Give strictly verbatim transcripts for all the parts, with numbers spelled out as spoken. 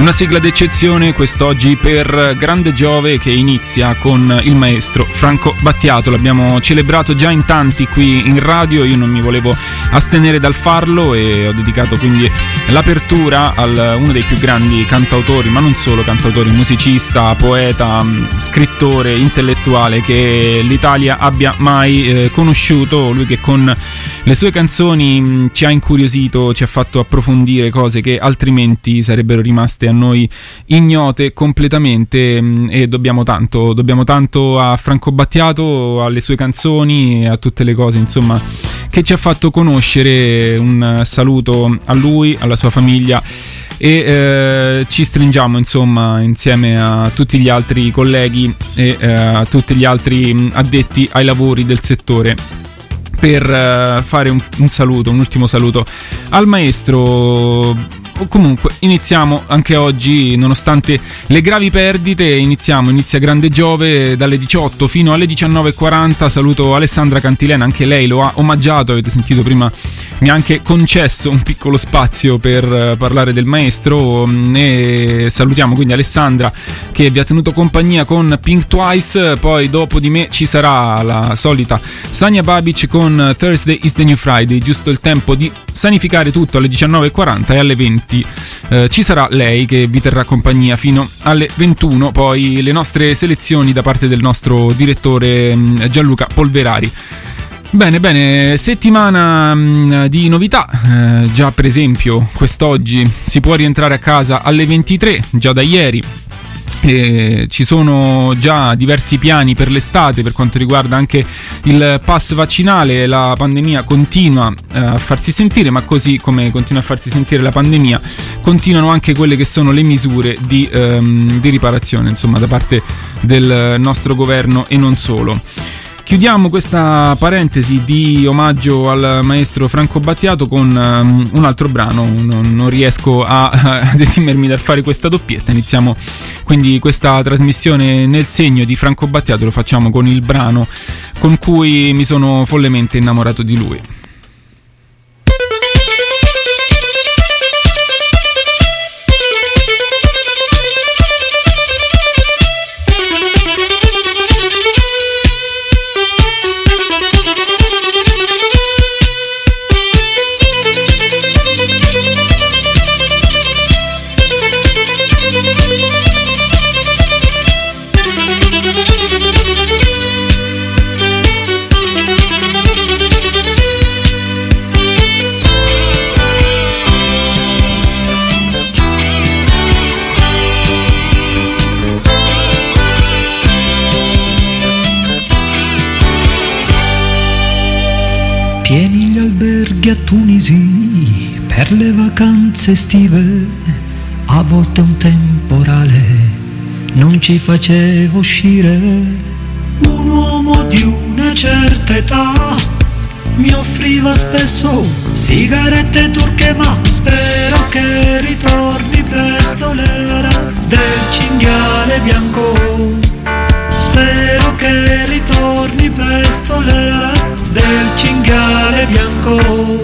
Una sigla d'eccezione quest'oggi per Grande Giove, che inizia con il maestro Franco Battiato. L'abbiamo celebrato già in tanti qui in radio, io non mi volevo astenere dal farlo e ho dedicato quindi l'apertura a uno dei più grandi cantautori, ma non solo cantautori, musicista, poeta, scrittore, intellettuale che l'Italia abbia mai eh, conosciuto. Lui che con le sue canzoni mh, ci ha incuriosito, ci ha fatto approfondire cose che altrimenti sarebbero rimaste a noi ignote completamente, mh, e dobbiamo tanto, dobbiamo tanto a Franco Battiato, alle sue canzoni e a tutte le cose insomma che ci ha fatto conoscere. Un saluto a lui, alla sua famiglia e eh, ci stringiamo insomma insieme a tutti gli altri colleghi e eh, a tutti gli altri addetti ai lavori del settore per uh, fare un, un saluto, un ultimo saluto al maestro. O comunque iniziamo anche oggi, nonostante le gravi perdite, iniziamo, inizia Grande Giove dalle diciotto fino alle diciannove e quaranta. Saluto Alessandra Cantilena, anche lei lo ha omaggiato, avete sentito prima, mi ha anche concesso un piccolo spazio per uh, parlare del maestro, e salutiamo quindi Alessandra che vi ha tenuto compagnia con Pink Twice. Poi dopo di me ci sarà la solita Sania Babic con Thursday is the New Friday, giusto il tempo di sanificare tutto alle diciannove e quaranta, e alle venti eh, ci sarà lei che vi terrà compagnia fino alle ventuno. Poi le nostre selezioni da parte del nostro direttore mh, Gianluca Polverari. Bene, bene, settimana mh, di novità, eh, già per esempio quest'oggi si può rientrare a casa alle ventitré, già da ieri. E ci sono già diversi piani per l'estate per quanto riguarda anche il pass vaccinale. La pandemia continua a farsi sentire, ma così come continua a farsi sentire la pandemia, continuano anche quelle che sono le misure di, um, di riparazione, insomma, da parte del nostro governo e non solo. Chiudiamo questa parentesi di omaggio al maestro Franco Battiato con um, un altro brano. Non, non riesco a, ad esimermi dal fare questa doppietta. Iniziamo quindi questa trasmissione nel segno di Franco Battiato, lo facciamo con il brano con cui mi sono follemente innamorato di lui. Pieni gli alberghi a Tunisi per le vacanze estive, a volte un temporale non ci faceva uscire. Un uomo di una certa età mi offriva spesso sigarette turche, ma spero che ritorni presto l'era del cinghiale bianco. Spero che ritorni presto l'era del cinghiale bianco.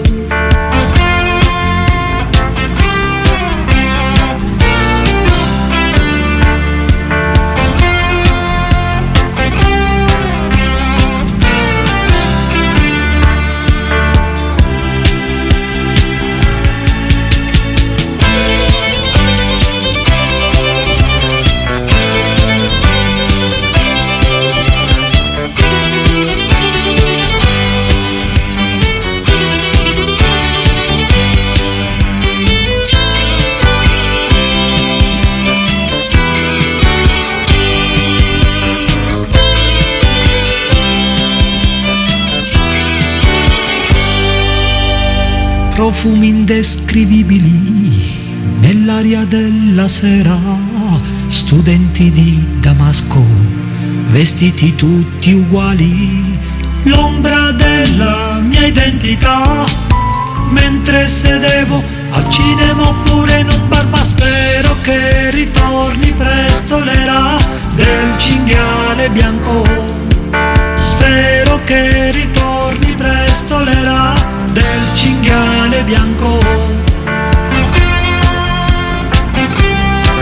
Profumi indescrivibili nell'aria della sera, studenti di Damasco, vestiti tutti uguali, l'ombra della mia identità, mentre sedevo al cinema oppure in un bar, ma spero che ritorni presto l'era del cinghiale bianco. Spero che ritorni presto l'era del cinghiale bianco.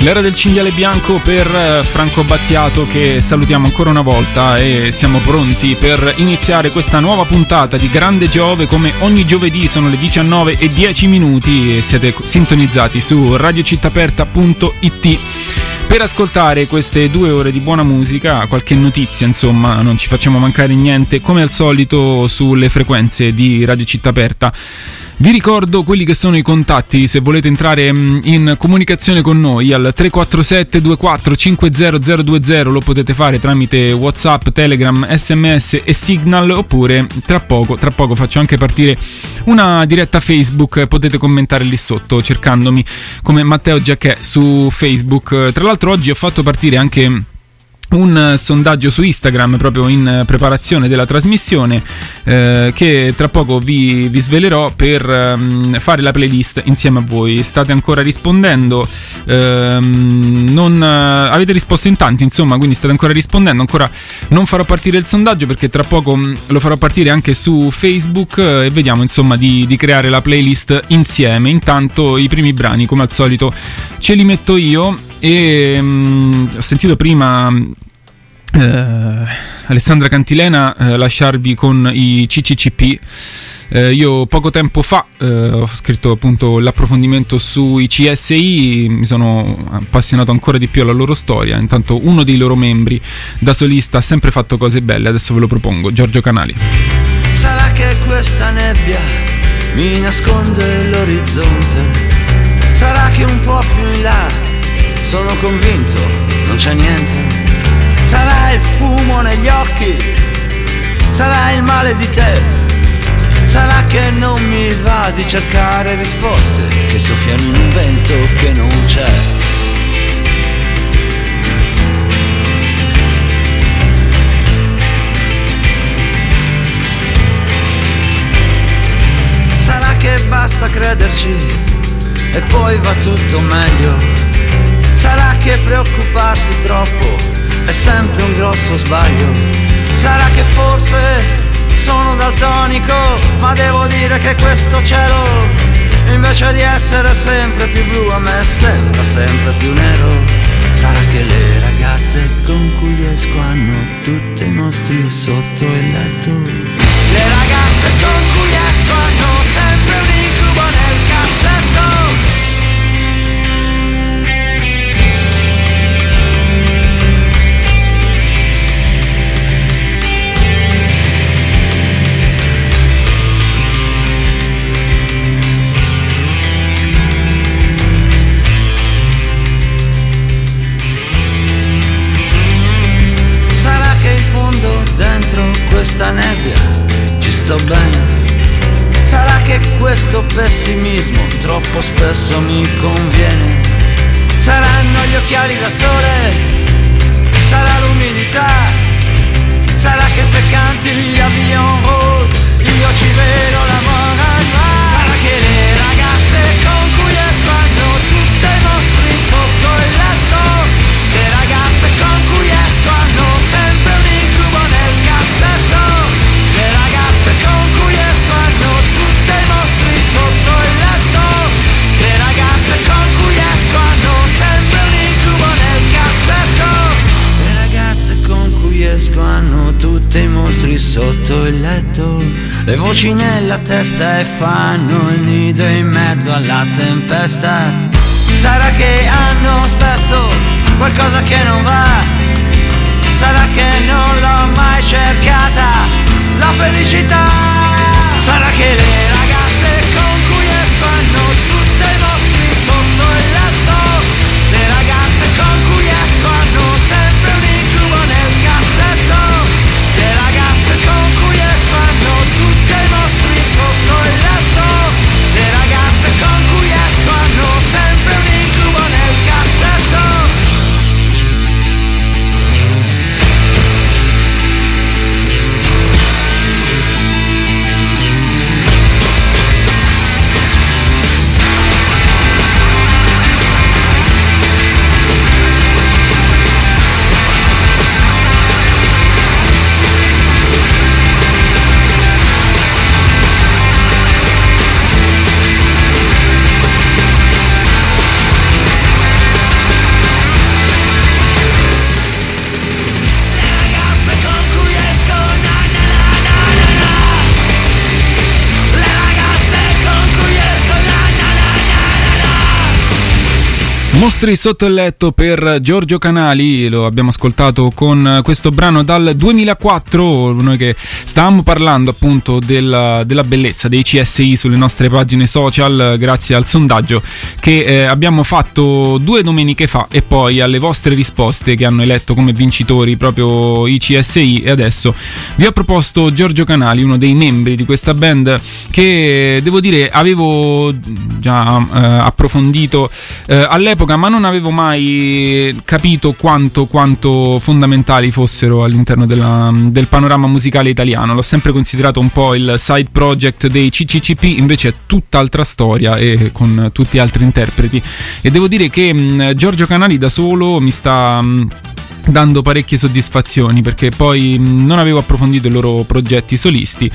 L'era del cinghiale bianco per Franco Battiato, che salutiamo ancora una volta, e siamo pronti per iniziare questa nuova puntata di Grande Giove. Come ogni giovedì sono le diciannove e dieci minuti e siete sintonizzati su radio città aperta punto it per ascoltare queste due ore di buona musica, qualche notizia, insomma, non ci facciamo mancare niente, come al solito sulle frequenze di Radio Città Aperta. Vi ricordo quelli che sono i contatti se volete entrare in comunicazione con noi al tre quattro sette due quattro cinque zero zero due zero, lo potete fare tramite WhatsApp, Telegram, sms e Signal, oppure tra poco, tra poco faccio anche partire una diretta Facebook, potete commentare lì sotto cercandomi come Matteo Giacchè su Facebook. Tra l'altro oggi ho fatto partire anche un sondaggio su Instagram proprio in preparazione della trasmissione, eh, che tra poco vi, vi svelerò per um, fare la playlist insieme a voi. State ancora rispondendo, ehm, non uh, avete risposto in tanti, insomma, quindi state ancora rispondendo. Ancora non farò partire il sondaggio perché tra poco um, lo farò partire anche su Facebook, eh, e vediamo insomma di, di creare la playlist insieme. Intanto i primi brani, come al solito, ce li metto io. E um, ho sentito prima eh, Alessandra Cantilena eh, lasciarvi con i C C C P. Eh, io poco tempo fa eh, ho scritto appunto l'approfondimento sui C S I, mi sono appassionato ancora di più alla loro storia. Intanto uno dei loro membri da solista ha sempre fatto cose belle, adesso ve lo propongo, Giorgio Canali. Sarà che questa nebbia mi nasconde l'orizzonte, sarà che un po' più in là sono convinto, non c'è niente. Sarà il fumo negli occhi, sarà il male di te, sarà che non mi va di cercare risposte che soffiano in un vento che non c'è. Sarà che basta crederci e poi va tutto meglio. Sarà che preoccuparsi troppo è sempre un grosso sbaglio. Sarà che forse sono daltonico, ma devo dire che questo cielo, invece di essere sempre più blu, a me sembra sempre più nero. Sarà che le ragazze con cui esco hanno tutti i mostri sotto il letto. Le ragazze con cui esco hanno sempre un incubo nel cassetto. Dentro questa nebbia ci sto bene. Sarà che questo pessimismo troppo spesso mi conviene. Saranno gli occhiali da sole, sarà l'umidità, sarà che se canti la vie en rose io ci vedo la morale. Sarà che le ragazze con cui esco hanno tutti i mostri sotto il letto. Le ragazze con cui esco hanno sempre un incubo nel cassetto. Le ragazze con cui esco hanno tutti i mostri sotto il letto. Le ragazze con cui esco hanno sempre un incubo nel cassetto. Le ragazze con cui esco hanno tutti i mostri sotto il letto. Le voci nella testa e fanno il nido in mezzo alla tempesta. Sarà che hanno spesso qualcosa che non va, sarà che non l'ho mai cercata, la felicità. Sarà che le ragazze con cui esco hanno tutti i mostri sotto il letto. Le ragazze con cui esco hanno sempre un incubo nel cassetto. Le ragazze con cui esco hanno tutti i mostri sotto il letto. Le ragazze con cui esco hanno sempre un incubo nel cassetto. Mostri sotto il letto per Giorgio Canali, lo abbiamo ascoltato con questo brano dal duemilaquattro, noi che stavamo parlando appunto della, della bellezza dei C S I sulle nostre pagine social grazie al sondaggio che eh, abbiamo fatto due domeniche fa e poi alle vostre risposte che hanno eletto come vincitori proprio i C S I, e adesso vi ho proposto Giorgio Canali, uno dei membri di questa band che devo dire avevo già eh, approfondito eh, all'epoca, ma non avevo mai capito quanto, quanto fondamentali fossero all'interno della, del panorama musicale italiano. L'ho sempre considerato un po' il side project dei C C C P, invece è tutt'altra storia e con tutti altri interpreti, e devo dire che mh, Giorgio Canali da solo mi sta mh, dando parecchie soddisfazioni, perché poi mh, non avevo approfondito i loro progetti solisti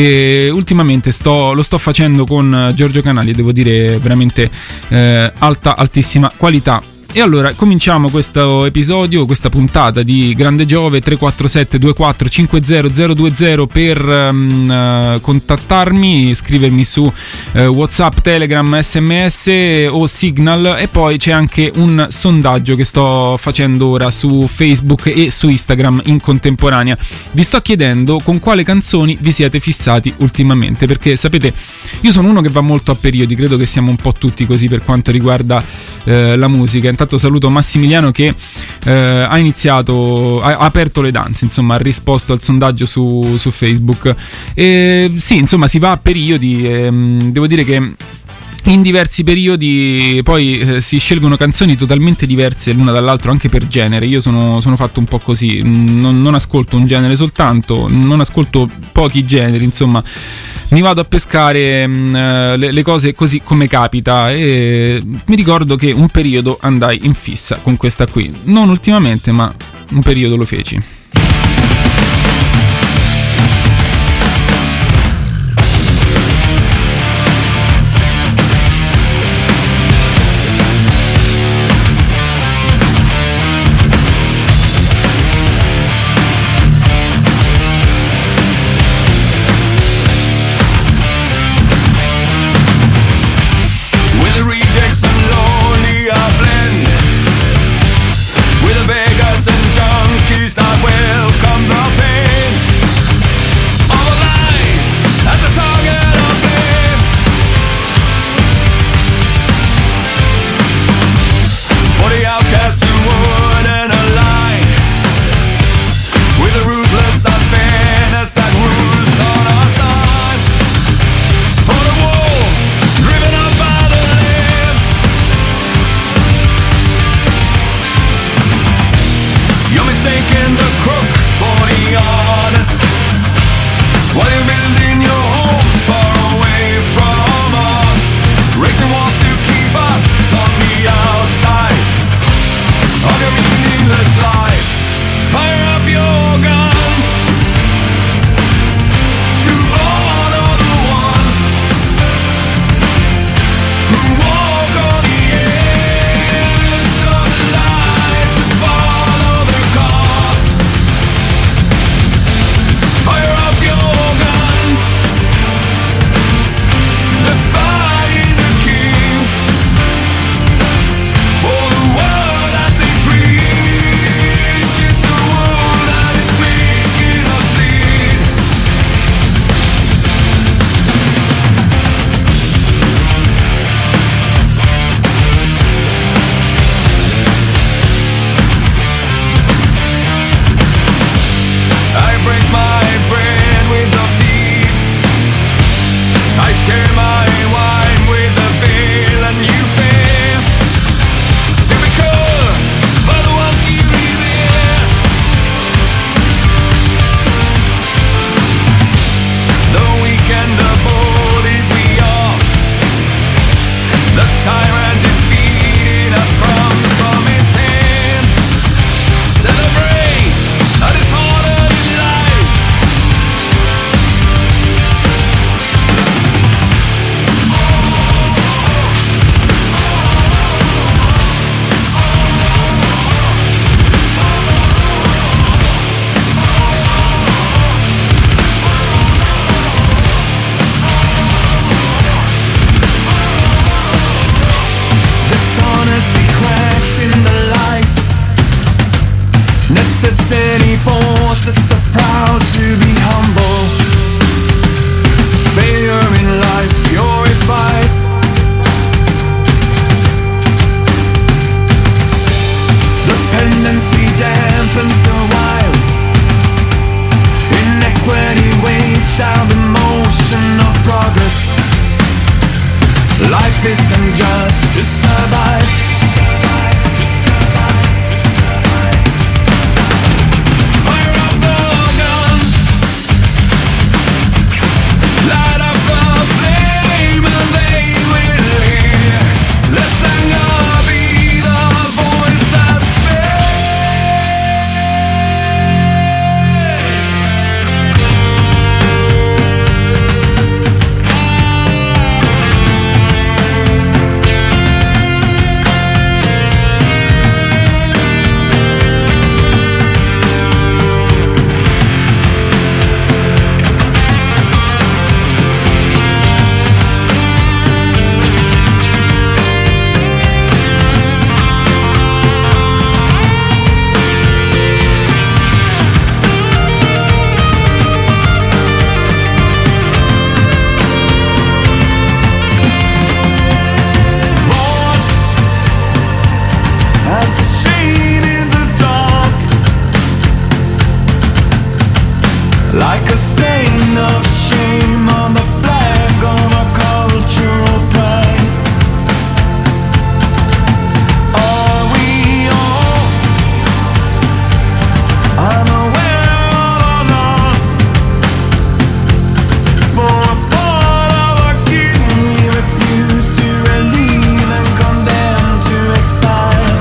e ultimamente sto, lo sto facendo con Giorgio Canali, devo dire veramente eh, alta, altissima qualità. E allora cominciamo questo episodio, questa puntata di Grande Giove. Tre quattro sette due quattro cinque zero zero due zero per um, uh, contattarmi, scrivermi su uh, WhatsApp, Telegram, sms o Signal, e poi c'è anche un sondaggio che sto facendo ora su Facebook e su Instagram in contemporanea. Vi sto chiedendo con quale canzoni vi siete fissati ultimamente, perché sapete io sono uno che va molto a periodi, credo che siamo un po' tutti così per quanto riguarda uh, la musica. Intanto saluto Massimiliano che eh, ha iniziato, ha, ha aperto le danze, insomma ha risposto al sondaggio su, su Facebook. E sì, insomma si va a periodi, e, devo dire che in diversi periodi poi eh, si scelgono canzoni totalmente diverse l'una dall'altra, anche per genere. Io sono, sono fatto un po' così, non, non ascolto un genere soltanto, non ascolto pochi generi, insomma mi vado a pescare mh, le, le cose così come capita, e mi ricordo che un periodo andai in fissa con questa qui, non ultimamente ma un periodo lo feci. With the beggars and junkies I went. just the proud to be humble. Failure in life purifies. Dependency dampens the wild. Inequity weighs down the motion of progress. Life isn't just to survive. Fire up the guns, light up the flame, and they will hear. Let's anger be the voice that like a stain of shame on the flag of our cultural pride. Are we all unaware of loss? For a part of our kin we refuse to relieve and condemn to exile.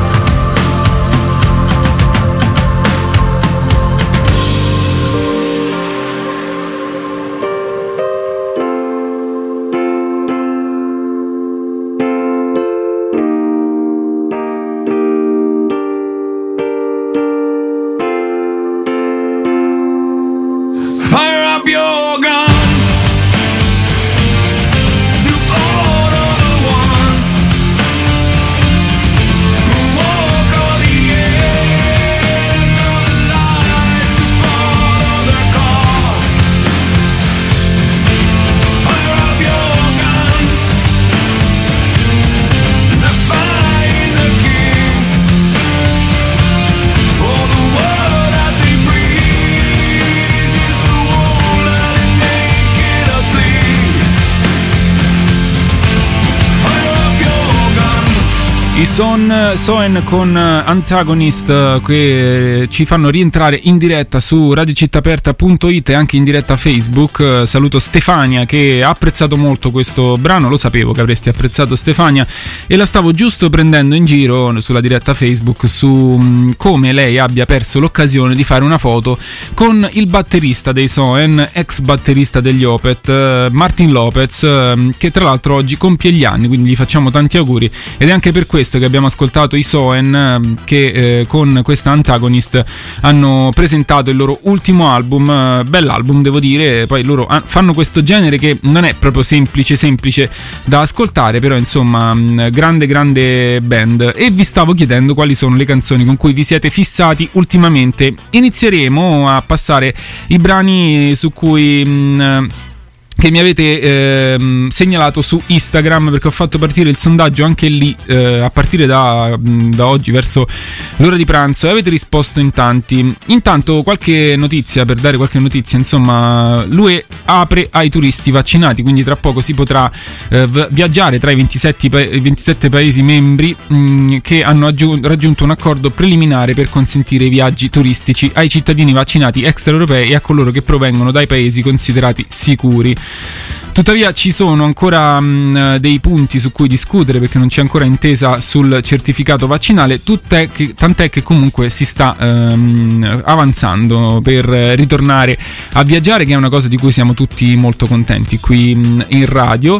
I Son Soen con Antagonist che ci fanno rientrare in diretta su radiocittaaperta punto it e anche in diretta Facebook. Saluto Stefania che ha apprezzato molto questo brano, lo sapevo che avresti apprezzato Stefania, e la stavo giusto prendendo in giro sulla diretta Facebook su come lei abbia perso l'occasione di fare una foto con il batterista dei Soen, ex batterista degli Opeth, Martin Lopez, che tra l'altro oggi compie gli anni, quindi gli facciamo tanti auguri. Ed è anche per questo che abbiamo ascoltato i Soen che eh, con questa Antagonist hanno presentato il loro ultimo album, bell'album devo dire. Poi loro fanno questo genere che non è proprio semplice semplice da ascoltare, però insomma grande grande band. E vi stavo chiedendo quali sono le canzoni con cui vi siete fissati ultimamente. Inizieremo a passare i brani su cui mh, che mi avete eh, segnalato su Instagram, perché ho fatto partire il sondaggio anche lì eh, a partire da, da oggi verso l'ora di pranzo, e avete risposto in tanti. Intanto qualche notizia, per dare qualche notizia, insomma, l'U E apre ai turisti vaccinati, quindi tra poco si potrà eh, viaggiare tra i ventisette, pa- ventisette paesi membri mh, che hanno aggiun- raggiunto un accordo preliminare per consentire i viaggi turistici ai cittadini vaccinati extraeuropei e a coloro che provengono dai paesi considerati sicuri. Tuttavia ci sono ancora mh, dei punti su cui discutere, perché non c'è ancora intesa sul certificato vaccinale, tutt'è che, tant'è che comunque si sta ehm, avanzando per ritornare a viaggiare, che è una cosa di cui siamo tutti molto contenti qui mh, in radio.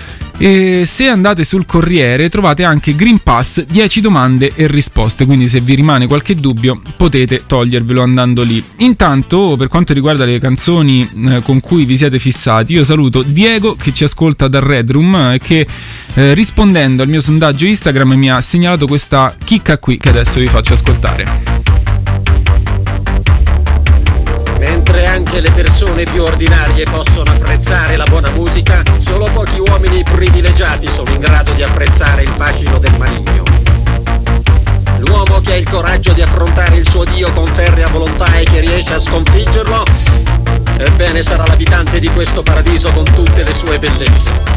E se andate sul Corriere trovate anche Green Pass, dieci domande e risposte, quindi se vi rimane qualche dubbio potete togliervelo andando lì. Intanto, per quanto riguarda le canzoni eh, con cui vi siete fissati, io saluto Diego che ci ascolta dal Red Room e che eh, rispondendo al mio sondaggio Instagram mi ha segnalato questa chicca qui che adesso vi faccio ascoltare. anche le persone più ordinarie possono apprezzare la buona musica, solo pochi uomini privilegiati sono in grado di apprezzare il fascino del maligno. L'uomo che ha il coraggio di affrontare il suo Dio con ferrea volontà e che riesce a sconfiggerlo, ebbene sarà l'abitante di questo paradiso con tutte le sue bellezze.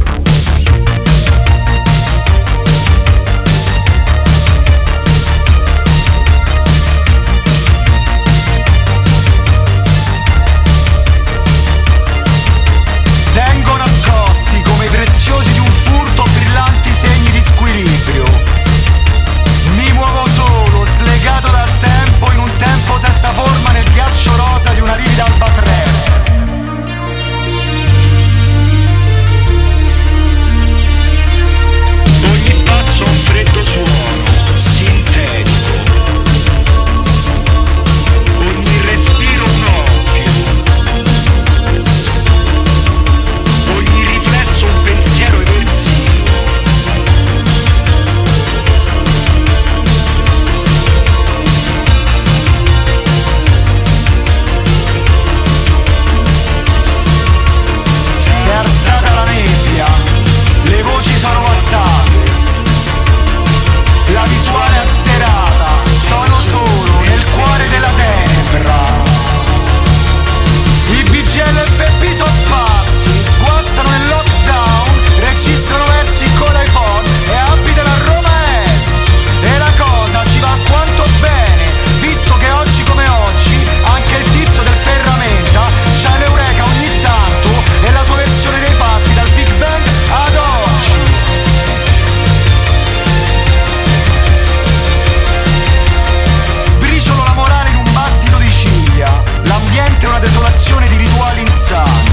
Preziosi di un furto, brillanti segni di squilibrio. Mi muovo solo, slegato dal tempo, in un tempo senza forma, nel ghiaccio rosa di una livida albatrera. Ogni passo un freddo suono, sintetico. Ogni respiro un oppio. Ogni riflesso un pensiero eversivo. Si è alzata la nebbia, le voci sono wattate, la visuale azzerata, sono solo nel cuore della tenebra. I B G L F P sono pazzi, sguazzano nel lockdown, registrano versi con l'iPhone e abitano a Roma Est. E la cosa ci va quanto bene, visto che oggi come oggi anche il tizio del ferramenta c'ha l'eureka ogni tanto e la sua versione dei fatti dal Big Bang ad oggi. Sbriciolo la morale in un battito di ciglia, l'ambiente è una desolazione di rituali insani.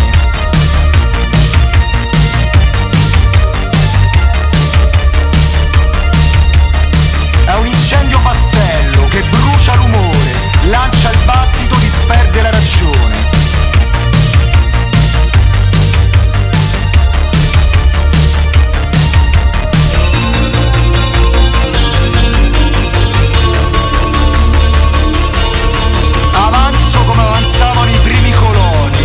È un incendio pastello che brucia l'umore, lancia il battito, disperde la ragione. Avanzo come avanzavano i primi coloni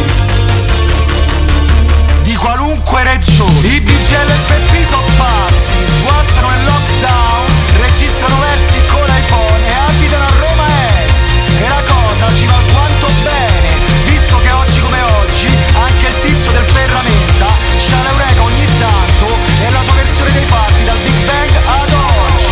di qualunque regione. I B G L F P sono pazzi, sguazzano nel lockdown, registrano versi con l'iPhone e abitano a Roma Est. E la cosa ci va quanto bene, visto che oggi come oggi anche il tizio del ferramenta c'ha l'eureka ogni tanto e la sua versione dei fatti dal Big Bang ad oggi.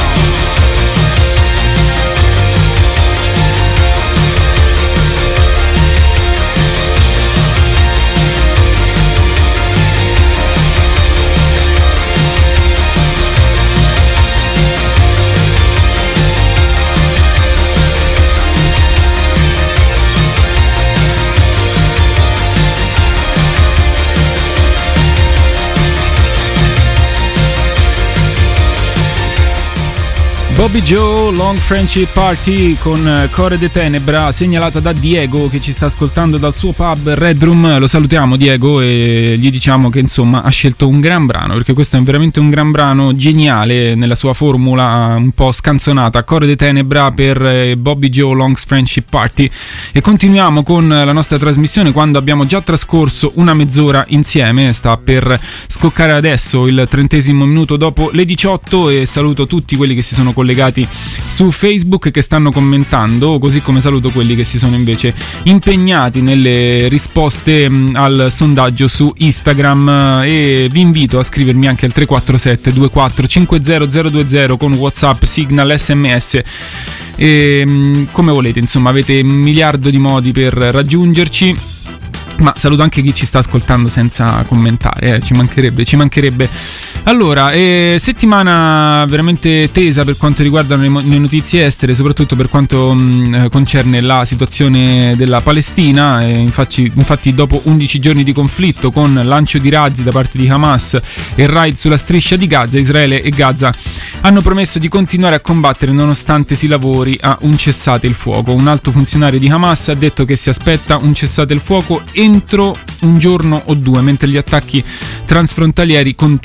Bobby Joe, Long Friendship Party con Core de Tenebra, segnalata da Diego che ci sta ascoltando dal suo pub Red Room. Lo salutiamo Diego e gli diciamo che insomma ha scelto un gran brano, perché questo è veramente un gran brano geniale nella sua formula un po' scanzonata. Core de Tenebra per Bobby Joe, Long Friendship Party. E continuiamo con la nostra trasmissione quando abbiamo già trascorso una mezz'ora insieme. Sta per scoccare adesso il trentesimo minuto dopo le diciotto e saluto tutti quelli che si sono collegati su Facebook che stanno commentando, così come saluto quelli che si sono invece impegnati nelle risposte al sondaggio su Instagram. E vi invito a scrivermi anche al tre quattro sette due quattro cinque zero zero due zero con WhatsApp, Signal, S M S e come volete, insomma avete un miliardo di modi per raggiungerci. Ma saluto anche chi ci sta ascoltando senza commentare, eh, ci mancherebbe, ci mancherebbe. Allora, eh, settimana veramente tesa per quanto riguardano le, mo- le notizie estere, soprattutto per quanto mh, concerne la situazione della Palestina. Eh, infatti, infatti dopo undici giorni di conflitto con lancio di razzi da parte di Hamas e raid sulla striscia di Gaza, Israele e Gaza hanno promesso di continuare a combattere nonostante si lavori a un cessate il fuoco. Un alto funzionario di Hamas ha detto che si aspetta un cessate il fuoco entro un giorno o due, mentre gli attacchi transfrontalieri continuano.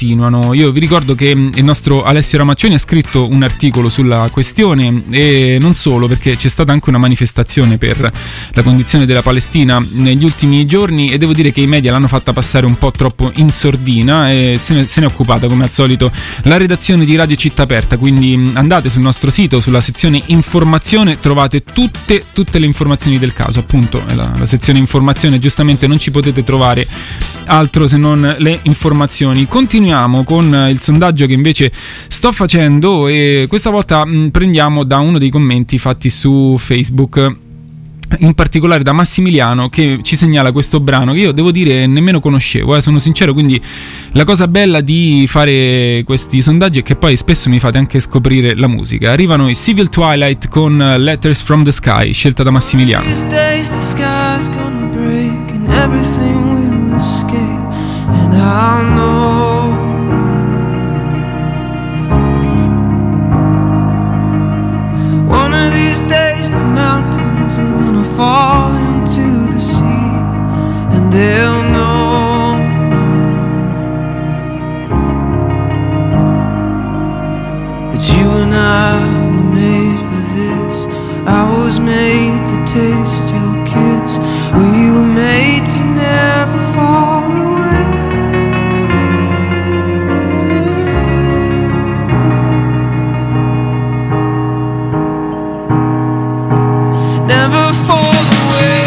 continuiamo. Io vi ricordo che il nostro Alessio Ramaccioni ha scritto un articolo sulla questione, e non solo, perché c'è stata anche una manifestazione per la condizione della Palestina negli ultimi giorni, e devo dire che i media l'hanno fatta passare un po' troppo in sordina, e se ne, se ne è occupata come al solito la redazione di Radio Città Aperta. Quindi andate sul nostro sito, sulla sezione informazione, trovate tutte, tutte le informazioni del caso. Appunto la, la sezione informazione, giustamente non ci potete trovare altro se non le informazioni. Continuiamo con il sondaggio che invece sto facendo, e questa volta mh, prendiamo da uno dei commenti fatti su Facebook, in particolare da Massimiliano, che ci segnala questo brano che io devo dire nemmeno conoscevo, eh, sono sincero. Quindi la cosa bella di fare questi sondaggi è che poi spesso mi fate anche scoprire la musica. Arrivano i Civil Twilight con Letters from the Sky, scelta da Massimiliano. These days the sky's gonna break and everything will escape, and I'll know one of these days the mountains are gonna fall into the sea, and they'll know that you and I were made for this. I was made to taste your kiss. We were made to never fall away. Never fall away.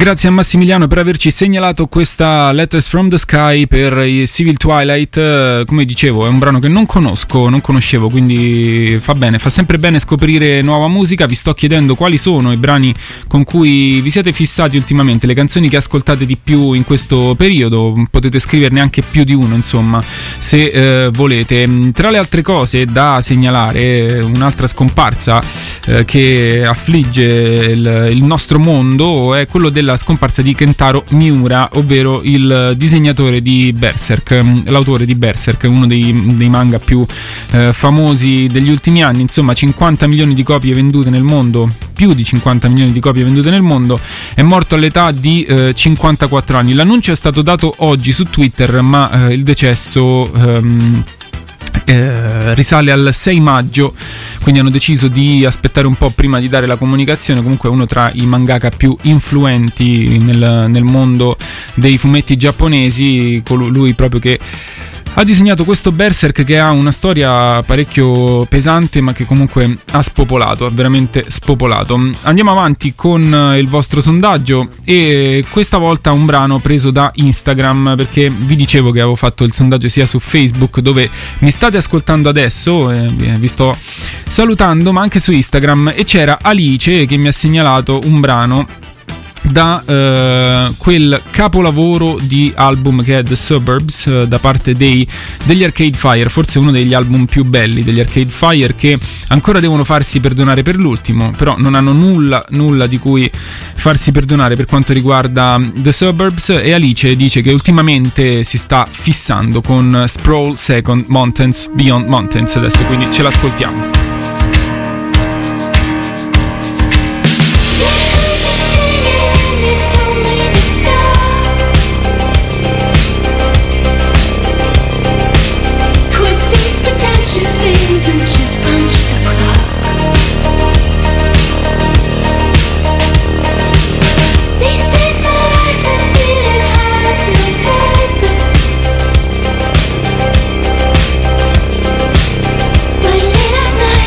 Grazie a Massimiliano per averci segnalato questa Letters from the Sky per i Civil Twilight. Come dicevo, è un brano che non conosco, non conoscevo, quindi fa bene, fa sempre bene scoprire nuova musica. Vi sto chiedendo quali sono i brani con cui vi siete fissati ultimamente, le canzoni che ascoltate di più in questo periodo. Potete scriverne anche più di uno, insomma, se eh, volete. Tra le altre cose da segnalare, un'altra scomparsa eh, che affligge il, il nostro mondo è quello della scomparsa di Kentaro Miura, ovvero il disegnatore di Berserk, l'autore di Berserk, uno dei, dei manga più eh, famosi degli ultimi anni. Insomma, cinquanta milioni di copie vendute nel mondo, più di cinquanta milioni di copie vendute nel mondo. È morto all'età di eh, cinquantaquattro anni. L'annuncio è stato dato oggi su Twitter, ma eh, il decesso ehm, Eh, risale al sei maggio, quindi hanno deciso di aspettare un po' prima di dare la comunicazione. Comunque è uno tra i mangaka più influenti nel, nel mondo dei fumetti giapponesi, lui proprio che ha disegnato questo Berserk, che ha una storia parecchio pesante ma che comunque ha spopolato, ha veramente spopolato. Andiamo avanti con il vostro sondaggio, e questa volta un brano preso da Instagram, perché vi dicevo che avevo fatto il sondaggio sia su Facebook, dove mi state ascoltando adesso, eh, vi sto salutando, ma anche su Instagram, e c'era Alice che mi ha segnalato un brano da eh, quel capolavoro di album che è The Suburbs, eh, da parte dei, degli Arcade Fire, forse uno degli album più belli degli Arcade Fire, che ancora devono farsi perdonare per l'ultimo, però non hanno nulla, nulla di cui farsi perdonare per quanto riguarda The Suburbs. E Alice dice che ultimamente si sta fissando con Sprawl Second Mountains Beyond Mountains adesso, quindi ce l'ascoltiamo. Things and just punch the clock. These days my life I feel it has no purpose, but late at night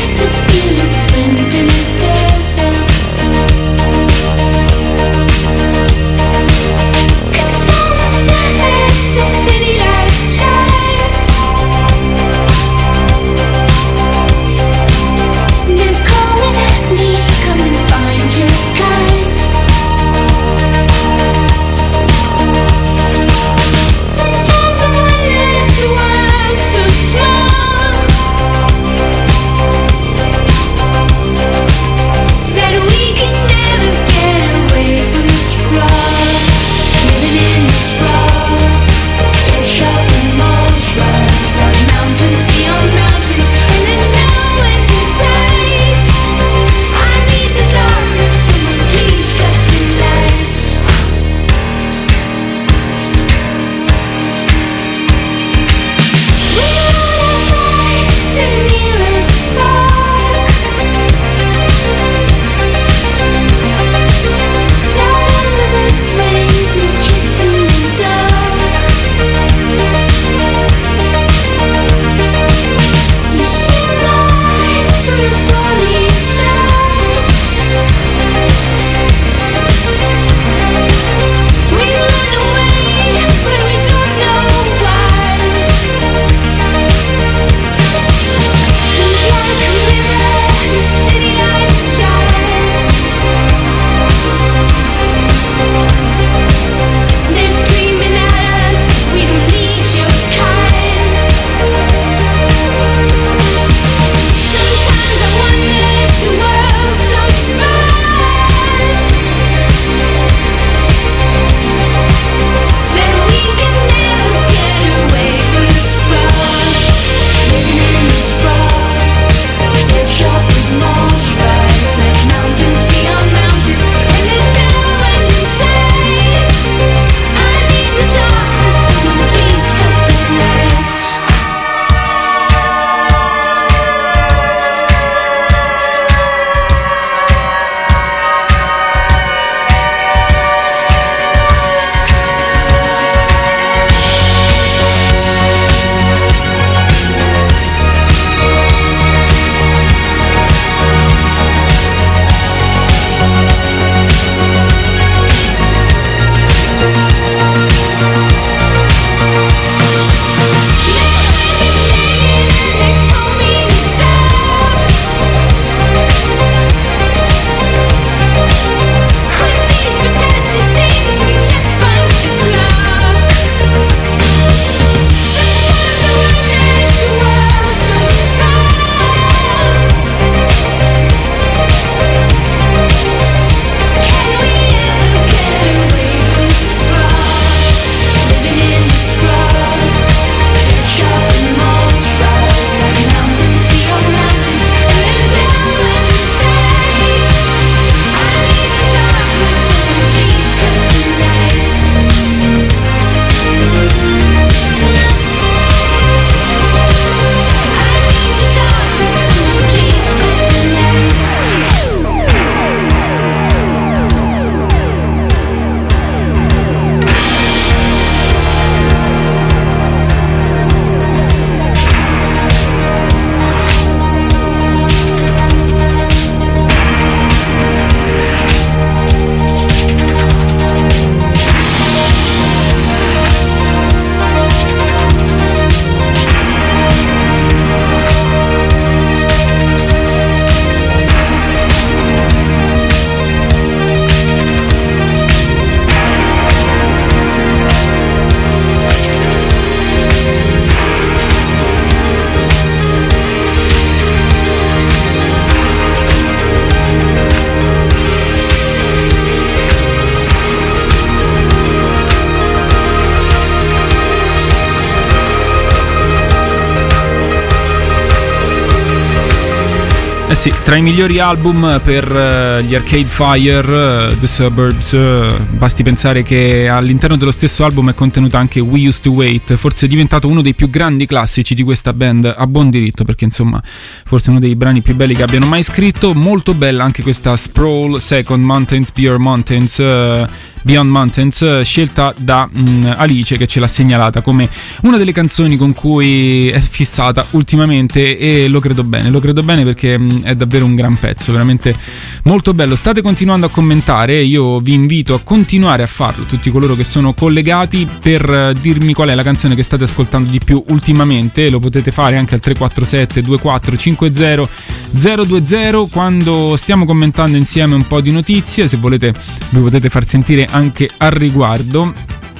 Eh sì, tra i migliori album per uh, gli Arcade Fire, uh, The Suburbs, uh, basti pensare che all'interno dello stesso album è contenuta anche We Used to Wait, forse è diventato uno dei più grandi classici di questa band, a buon diritto, perché insomma forse uno dei brani più belli che abbiano mai scritto. Molto bella anche questa Sprawl Second, Mountains Beyond Mountains, uh, Beyond Mountains, scelta da mh, Alice, che ce l'ha segnalata come una delle canzoni con cui è fissata ultimamente, e lo credo bene, lo credo bene perché mh, è davvero un gran pezzo, veramente molto bello. State continuando a commentare, io vi invito a continuare a farlo, tutti coloro che sono collegati, per dirmi qual è la canzone che state ascoltando di più ultimamente. Lo potete fare anche al tre quattro sette due quattro cinque zero zero due zero quando stiamo commentando insieme un po' di notizie, se volete vi potete far sentire anche al riguardo.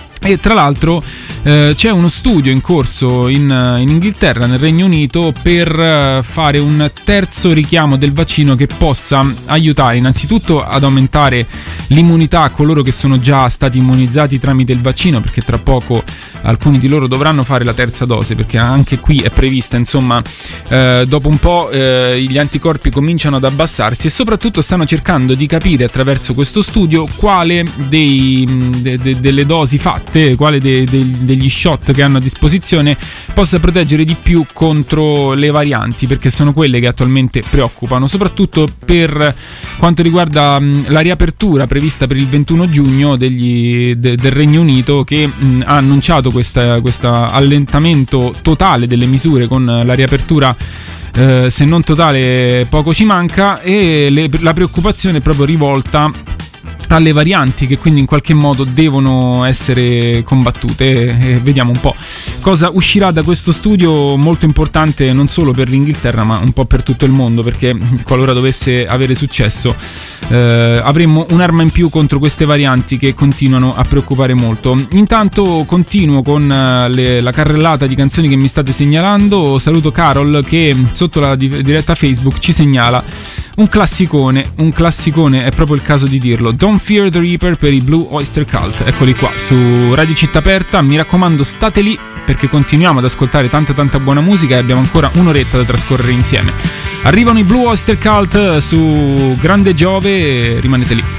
E tra l'altro eh, c'è uno studio in corso in, in Inghilterra, nel Regno Unito, per eh, fare un terzo richiamo del vaccino che possa aiutare innanzitutto ad aumentare l'immunità a coloro che sono già stati immunizzati tramite il vaccino, perché tra poco alcuni di loro dovranno fare la terza dose, perché anche qui è prevista, insomma, eh, dopo un po' eh, gli anticorpi cominciano ad abbassarsi, e soprattutto stanno cercando di capire attraverso questo studio quale dei, de, de, delle dosi fatte, quale de, de, degli shot che hanno a disposizione possa proteggere di più contro le varianti, perché sono quelle che attualmente preoccupano, soprattutto per quanto riguarda mh, la riapertura prevista per il ventuno giugno degli, de, del Regno Unito, che mh, ha annunciato questo allentamento totale delle misure, con la riapertura eh, se non totale poco ci manca, e le, la preoccupazione è proprio rivolta alle varianti, che quindi in qualche modo devono essere combattute, e vediamo un po' cosa uscirà da questo studio molto importante non solo per l'Inghilterra ma un po' per tutto il mondo, perché qualora dovesse avere successo eh, avremmo un'arma in più contro queste varianti che continuano a preoccupare molto. Intanto continuo con le, la carrellata di canzoni che mi state segnalando. Saluto Carol che sotto la di- diretta Facebook ci segnala un classicone, un classicone, è proprio il caso di dirlo, Don't Fear the Reaper per i Blue Oyster Cult. Eccoli qua su Radio Città Aperta, mi raccomando state lì, perché continuiamo ad ascoltare tanta tanta buona musica e abbiamo ancora un'oretta da trascorrere insieme. Arrivano i Blue Oyster Cult su Grande Giove, rimanete lì.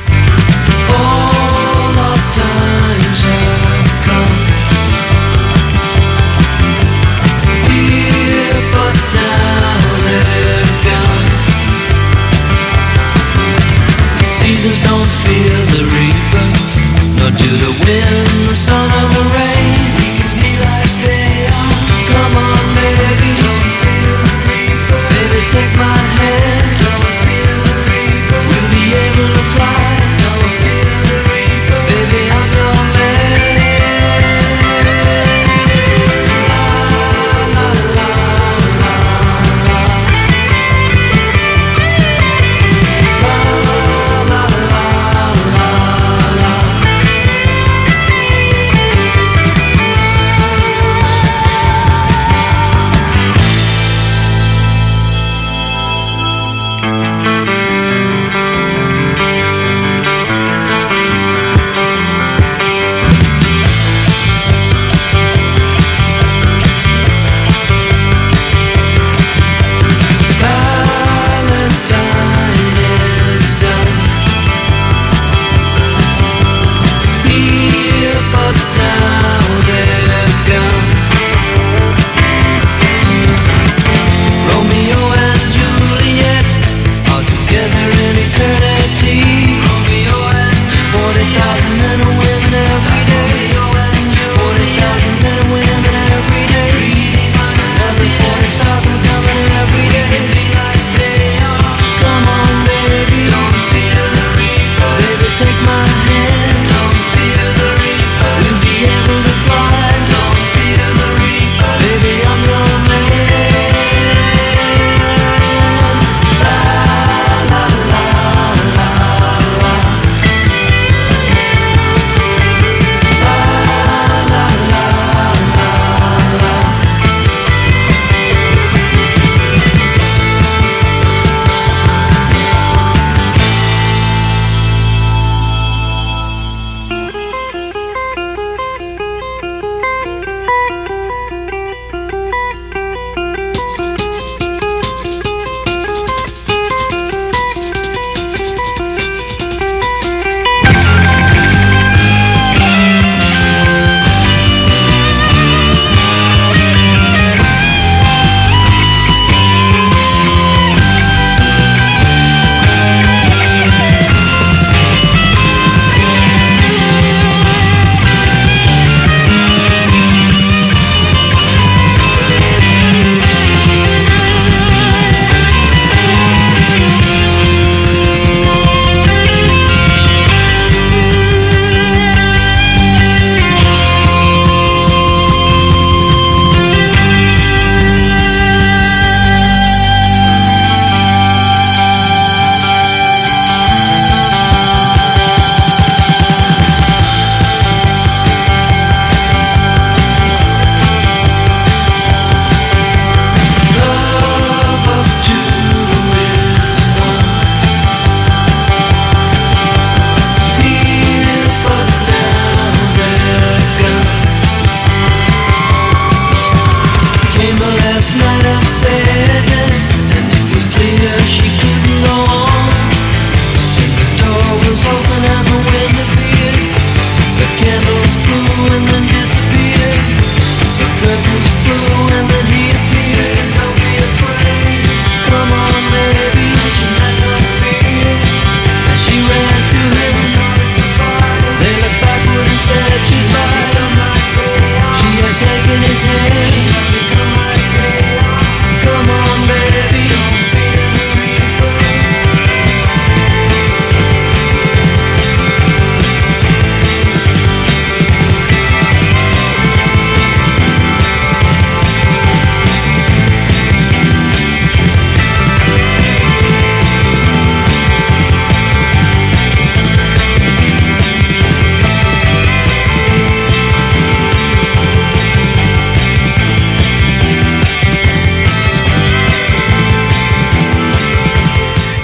Seasons don't fear the reaper, nor do the wind, the sun or the rain. We can be like they are. Come on, baby, don't fear the reaper. Baby, take my hand, don't fear the reaper. We'll be able to fly, don't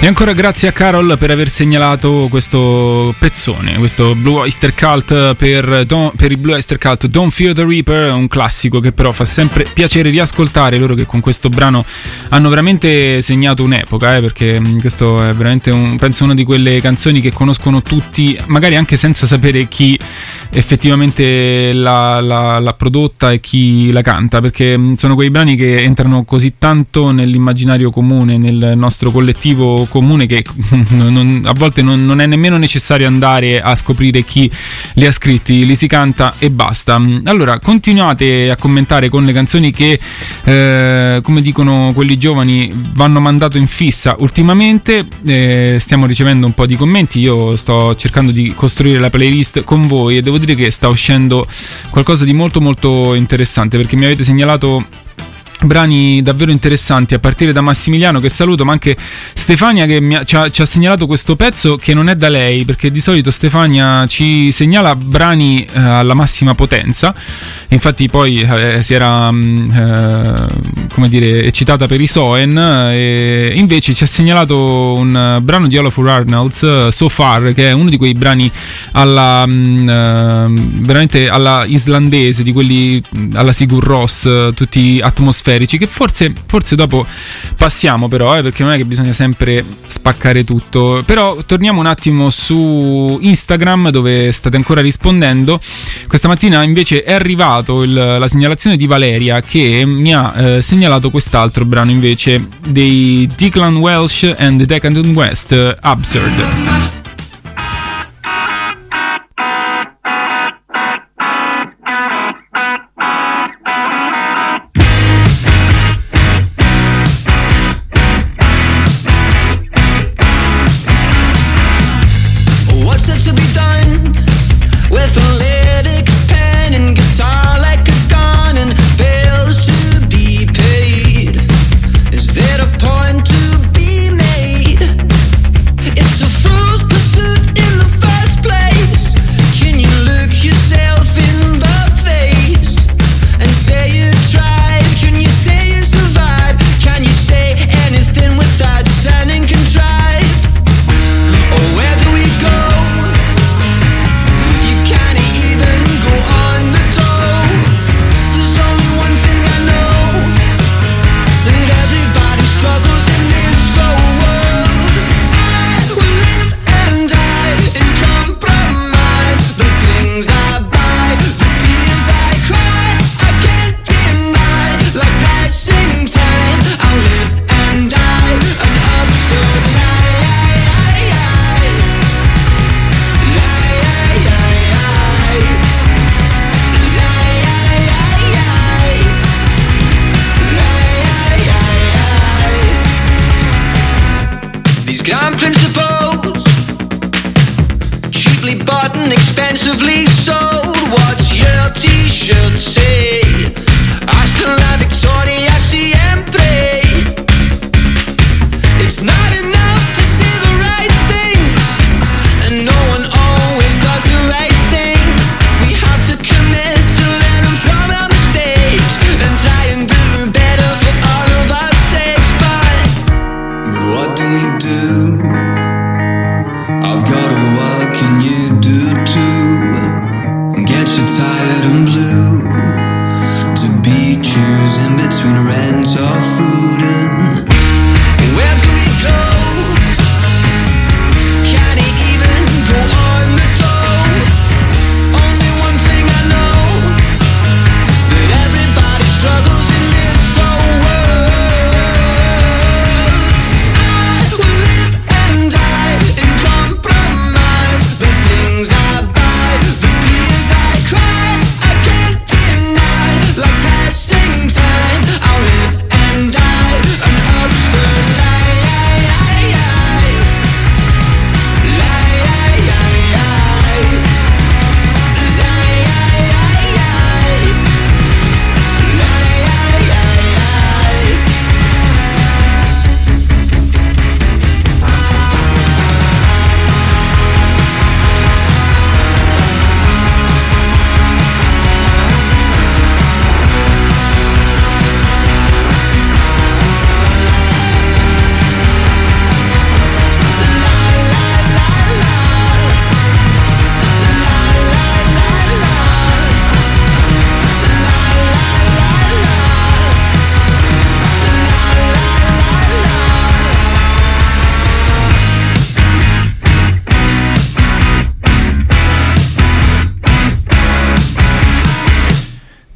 E ancora grazie a Carol per aver segnalato questo pezzone, questo Blue Oyster Cult per, Don, per il Blue Oyster Cult Don't Fear the Reaper, un classico che però fa sempre piacere riascoltare. Loro che con questo brano hanno veramente segnato un'epoca, eh, perché questo è veramente un, penso una di quelle canzoni che conoscono tutti, magari anche senza sapere chi effettivamente l'ha, l'ha, l'ha prodotta e chi la canta, perché sono quei brani che entrano così tanto nell'immaginario comune, nel nostro collettivo comune, che non, a volte non, non è nemmeno necessario andare a scoprire chi li ha scritti, li si canta e basta. Allora continuate a commentare con le canzoni che eh, come dicono quelli giovani vanno mandato in fissa ultimamente. Eh, stiamo ricevendo un po' di commenti, io sto cercando di costruire la playlist con voi e devo dire che sta uscendo qualcosa di molto molto interessante, perché mi avete segnalato brani davvero interessanti, a partire da Massimiliano, che saluto, ma anche Stefania che mi ha, ci, ha, ci ha segnalato questo pezzo che non è da lei, perché di solito Stefania ci segnala brani eh, alla massima potenza. Infatti poi eh, si era eh, come dire eccitata per i Soen, e invece ci ha segnalato un brano di Olafur Arnalds, So Far, che è uno di quei brani alla mh, eh, veramente alla islandese, di quelli alla Sigur Rós, tutti atmosferici, che forse, forse dopo passiamo però, eh, perché non è che bisogna sempre spaccare tutto. Però torniamo un attimo su Instagram, dove state ancora rispondendo. Questa mattina invece è arrivato il, la segnalazione di Valeria, che mi ha eh, segnalato quest'altro brano invece dei Declan Welsh and the Decadent West, Absurd. And I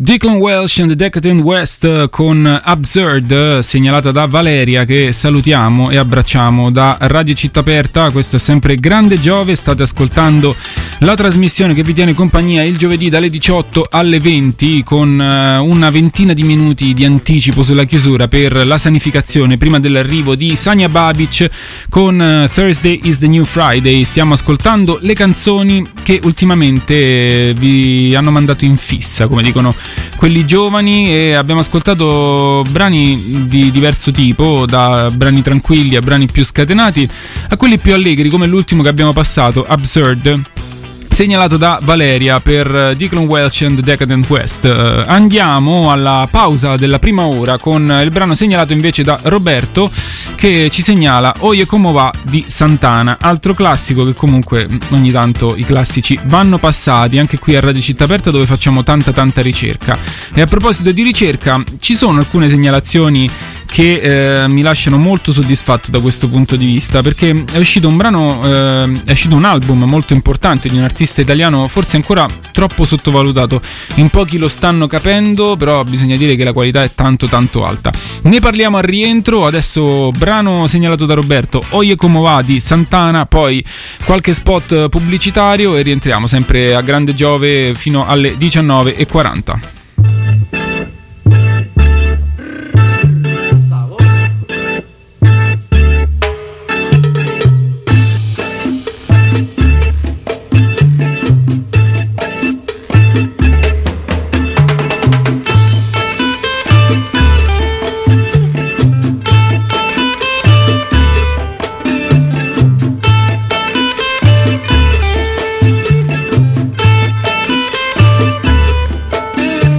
Declan Welsh and the Decadent West con Absurd, segnalata da Valeria, che salutiamo e abbracciamo da Radio Città Aperta. Questo è sempre Grande Giove, state ascoltando la trasmissione che vi tiene compagnia il giovedì dalle diciotto alle venti, con una ventina di minuti di anticipo sulla chiusura per la sanificazione prima dell'arrivo di Sanja Babic con Thursday is the New Friday. Stiamo ascoltando le canzoni che ultimamente vi hanno mandato in fissa, come dicono quelli giovani, e abbiamo ascoltato brani di diverso tipo, da brani tranquilli a brani più scatenati a quelli più allegri, come l'ultimo che abbiamo passato, Absurd, segnalato da Valeria per Declan Welsh and the Decadent West. Uh, andiamo alla pausa della prima ora con il brano segnalato invece da Roberto, che ci segnala Oye Como Va di Santana, altro classico che comunque ogni tanto i classici vanno passati anche qui a Radio Città Aperta, dove facciamo tanta tanta ricerca. E a proposito di ricerca, ci sono alcune segnalazioni che eh, mi lasciano molto soddisfatto da questo punto di vista, perché è uscito un brano, eh, è uscito un album molto importante di un artista italiano forse ancora troppo sottovalutato, in pochi lo stanno capendo, però bisogna dire che la qualità è tanto tanto alta. Ne parliamo al rientro. Adesso brano segnalato da Roberto, Oye Como Va di Santana, poi qualche spot pubblicitario e rientriamo sempre a Grande Giove fino alle diciannove e quaranta. Thank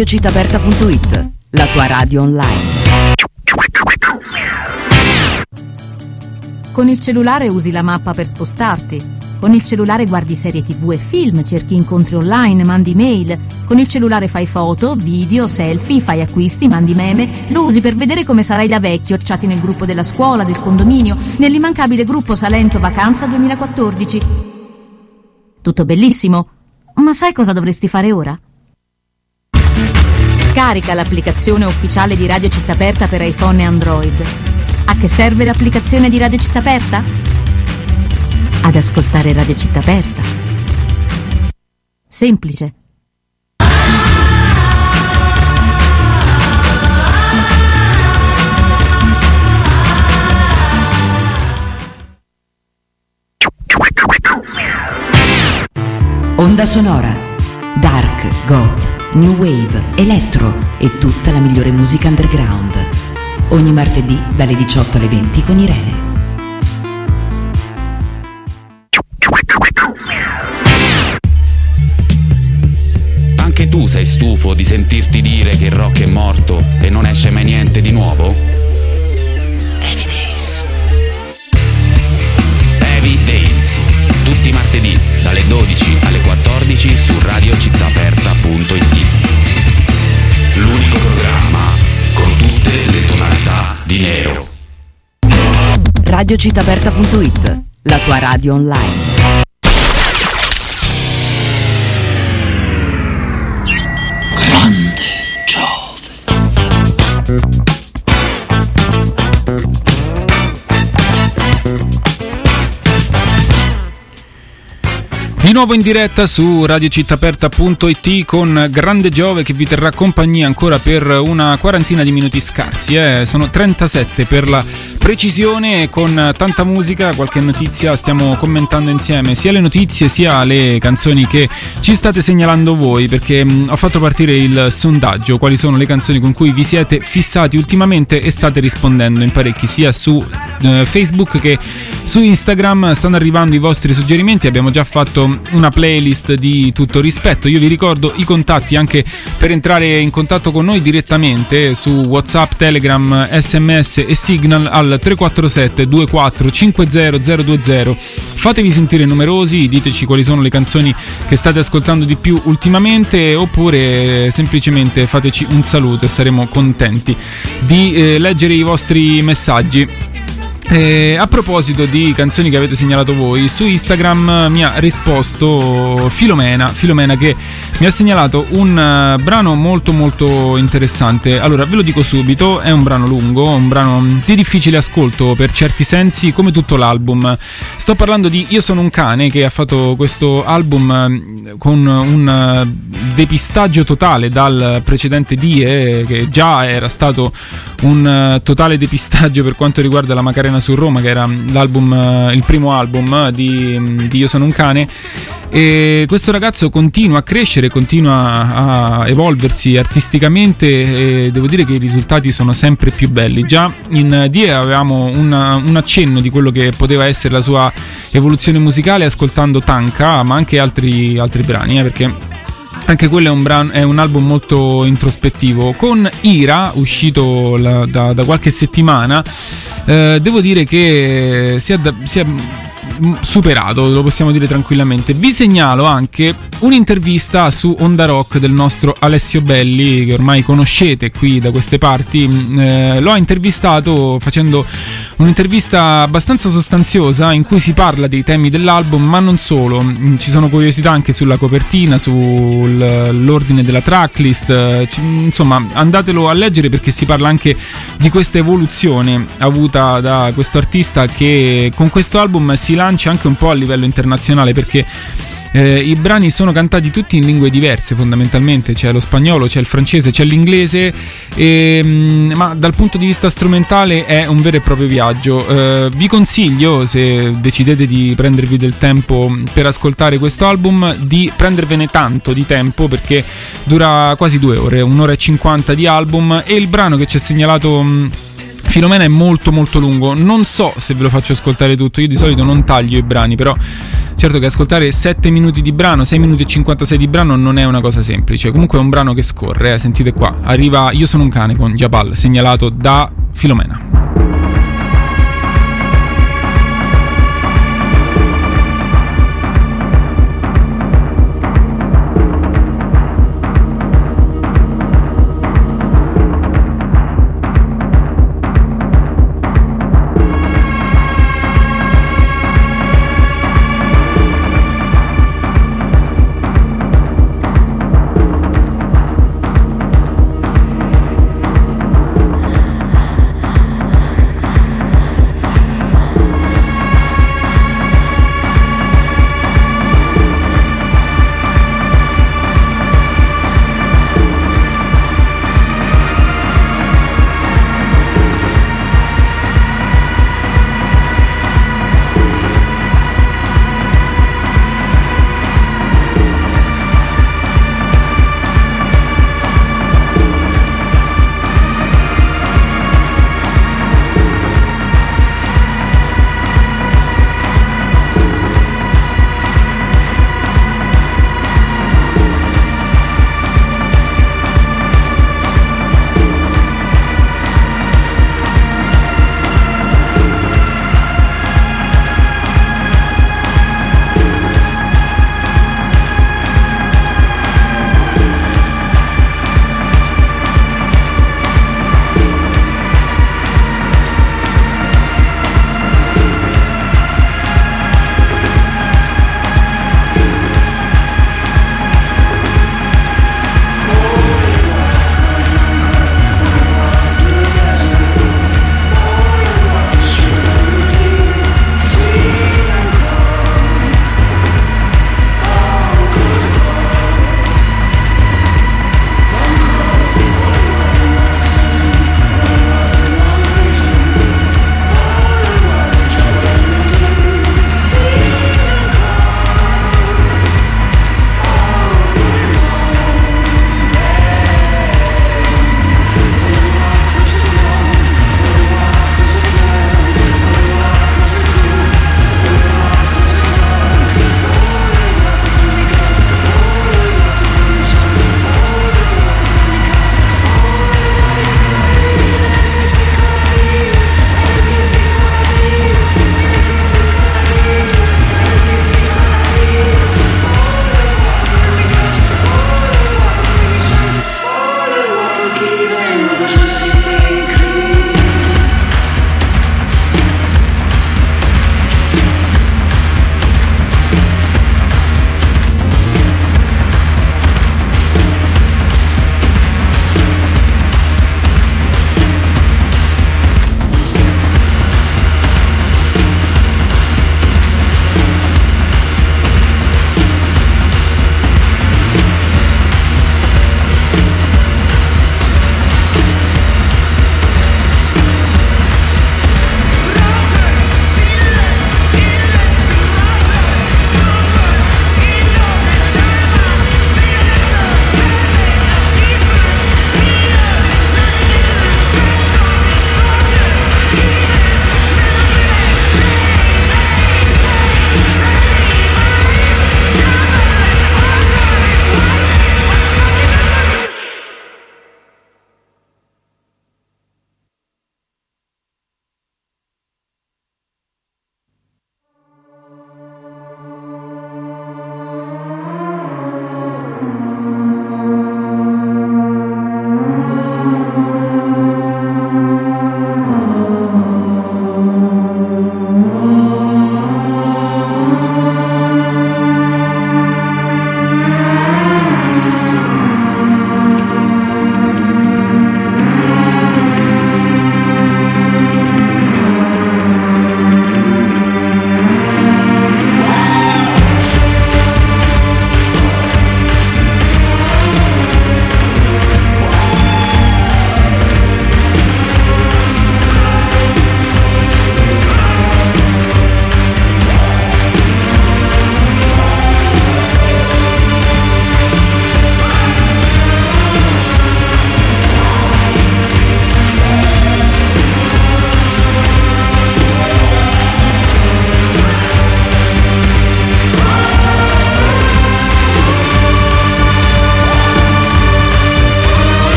radio città aperta punto it, la tua radio online. Con il cellulare usi la mappa per spostarti. Con il cellulare guardi serie tv e film, cerchi incontri online, mandi mail. Con il cellulare fai foto, video, selfie, fai acquisti, mandi meme. Lo usi per vedere come sarai da vecchio, chatti nel gruppo della scuola, del condominio, nell'immancabile gruppo Salento Vacanza duemilaquattordici. Tutto bellissimo, ma sai cosa dovresti fare ora? Scarica l'applicazione ufficiale di Radio Città Aperta per iPhone e Android. A che serve l'applicazione di Radio Città Aperta? Ad ascoltare Radio Città Aperta. Semplice. Onda Sonora, dark, goth, new wave, electro e tutta la migliore musica underground. Ogni martedì dalle diciotto alle venti con Irene. Anche tu sei stufo di sentirti dire che il rock è morto e non esce mai niente di nuovo? Heavy Days. Heavy Days, tutti i martedì dalle dodici alle quattordici su radio città aperta punto it. L'unico programma con tutte le tonalità di nero. radio città aperta punto it, la tua radio online. Grande Giove. Di nuovo in diretta su radio città aperta punto it con Grande Giove che vi terrà compagnia ancora per una quarantina di minuti scarsi, eh? Sono trentasette per la precisione, con tanta musica, qualche notizia, stiamo commentando insieme sia le notizie sia le canzoni che ci state segnalando voi, perché mh, ho fatto partire il sondaggio, quali sono le canzoni con cui vi siete fissati ultimamente, e state rispondendo in parecchi sia su eh, Facebook che su Instagram. Stanno arrivando i vostri suggerimenti, abbiamo già fatto una playlist di tutto rispetto. Io vi ricordo i contatti anche per entrare in contatto con noi direttamente su WhatsApp, Telegram, sms e Signal al tre quattro sette due quattro cinque zero zero due zero. Fatevi sentire numerosi, diteci quali sono le canzoni che state ascoltando di più ultimamente, oppure semplicemente fateci un saluto e saremo contenti di eh, leggere i vostri messaggi. Eh, a proposito di canzoni che avete segnalato voi, su Instagram mi ha risposto Filomena, Filomena che mi ha segnalato un uh, brano molto molto interessante. Allora ve lo dico subito, è un brano lungo, un brano di difficile ascolto per certi sensi, come tutto l'album. Sto parlando di Io sono un cane, che ha fatto questo album uh, con un uh, depistaggio totale dal precedente Die, che già era stato un uh, totale depistaggio per quanto riguarda la Macarena su Roma, che era l'album, il primo album di, di Io sono un cane. E questo ragazzo continua a crescere, continua a evolversi artisticamente, e devo dire che i risultati sono sempre più belli. Già in Die avevamo una, un accenno di quello che poteva essere la sua evoluzione musicale ascoltando Tanka, ma anche altri, altri brani, eh, perché anche quello è un, brano, è un album molto introspettivo. Con Ira, uscito la, da, da qualche settimana, eh, devo dire che si è, da, si è superato, lo possiamo dire tranquillamente. Vi segnalo anche un'intervista su Onda Rock del nostro Alessio Belli, che ormai conoscete qui da queste parti. Eh, l'ho intervistato facendo un'intervista abbastanza sostanziosa in cui si parla dei temi dell'album, ma non solo. Ci sono curiosità anche sulla copertina, sull'ordine della tracklist, insomma andatelo a leggere, perché si parla anche di questa evoluzione avuta da questo artista, che con questo album si lancia anche un po' a livello internazionale, perché Eh, i brani sono cantati tutti in lingue diverse fondamentalmente, c'è lo spagnolo, c'è il francese, c'è l'inglese, e, mh, ma dal punto di vista strumentale è un vero e proprio viaggio. Eh, vi consiglio, se decidete di prendervi del tempo per ascoltare questo album, di prendervene tanto di tempo, perché dura quasi due ore, un'ora e cinquanta di album, e il brano che ci ha segnalato mh, Filomena è molto molto lungo, non so se ve lo faccio ascoltare tutto, io di solito non taglio i brani, però certo che ascoltare sette minuti di brano, sei minuti e cinquantasei di brano non è una cosa semplice. Comunque è un brano che scorre, eh, sentite qua, arriva Io sono un cane con Jabal, segnalato da Filomena.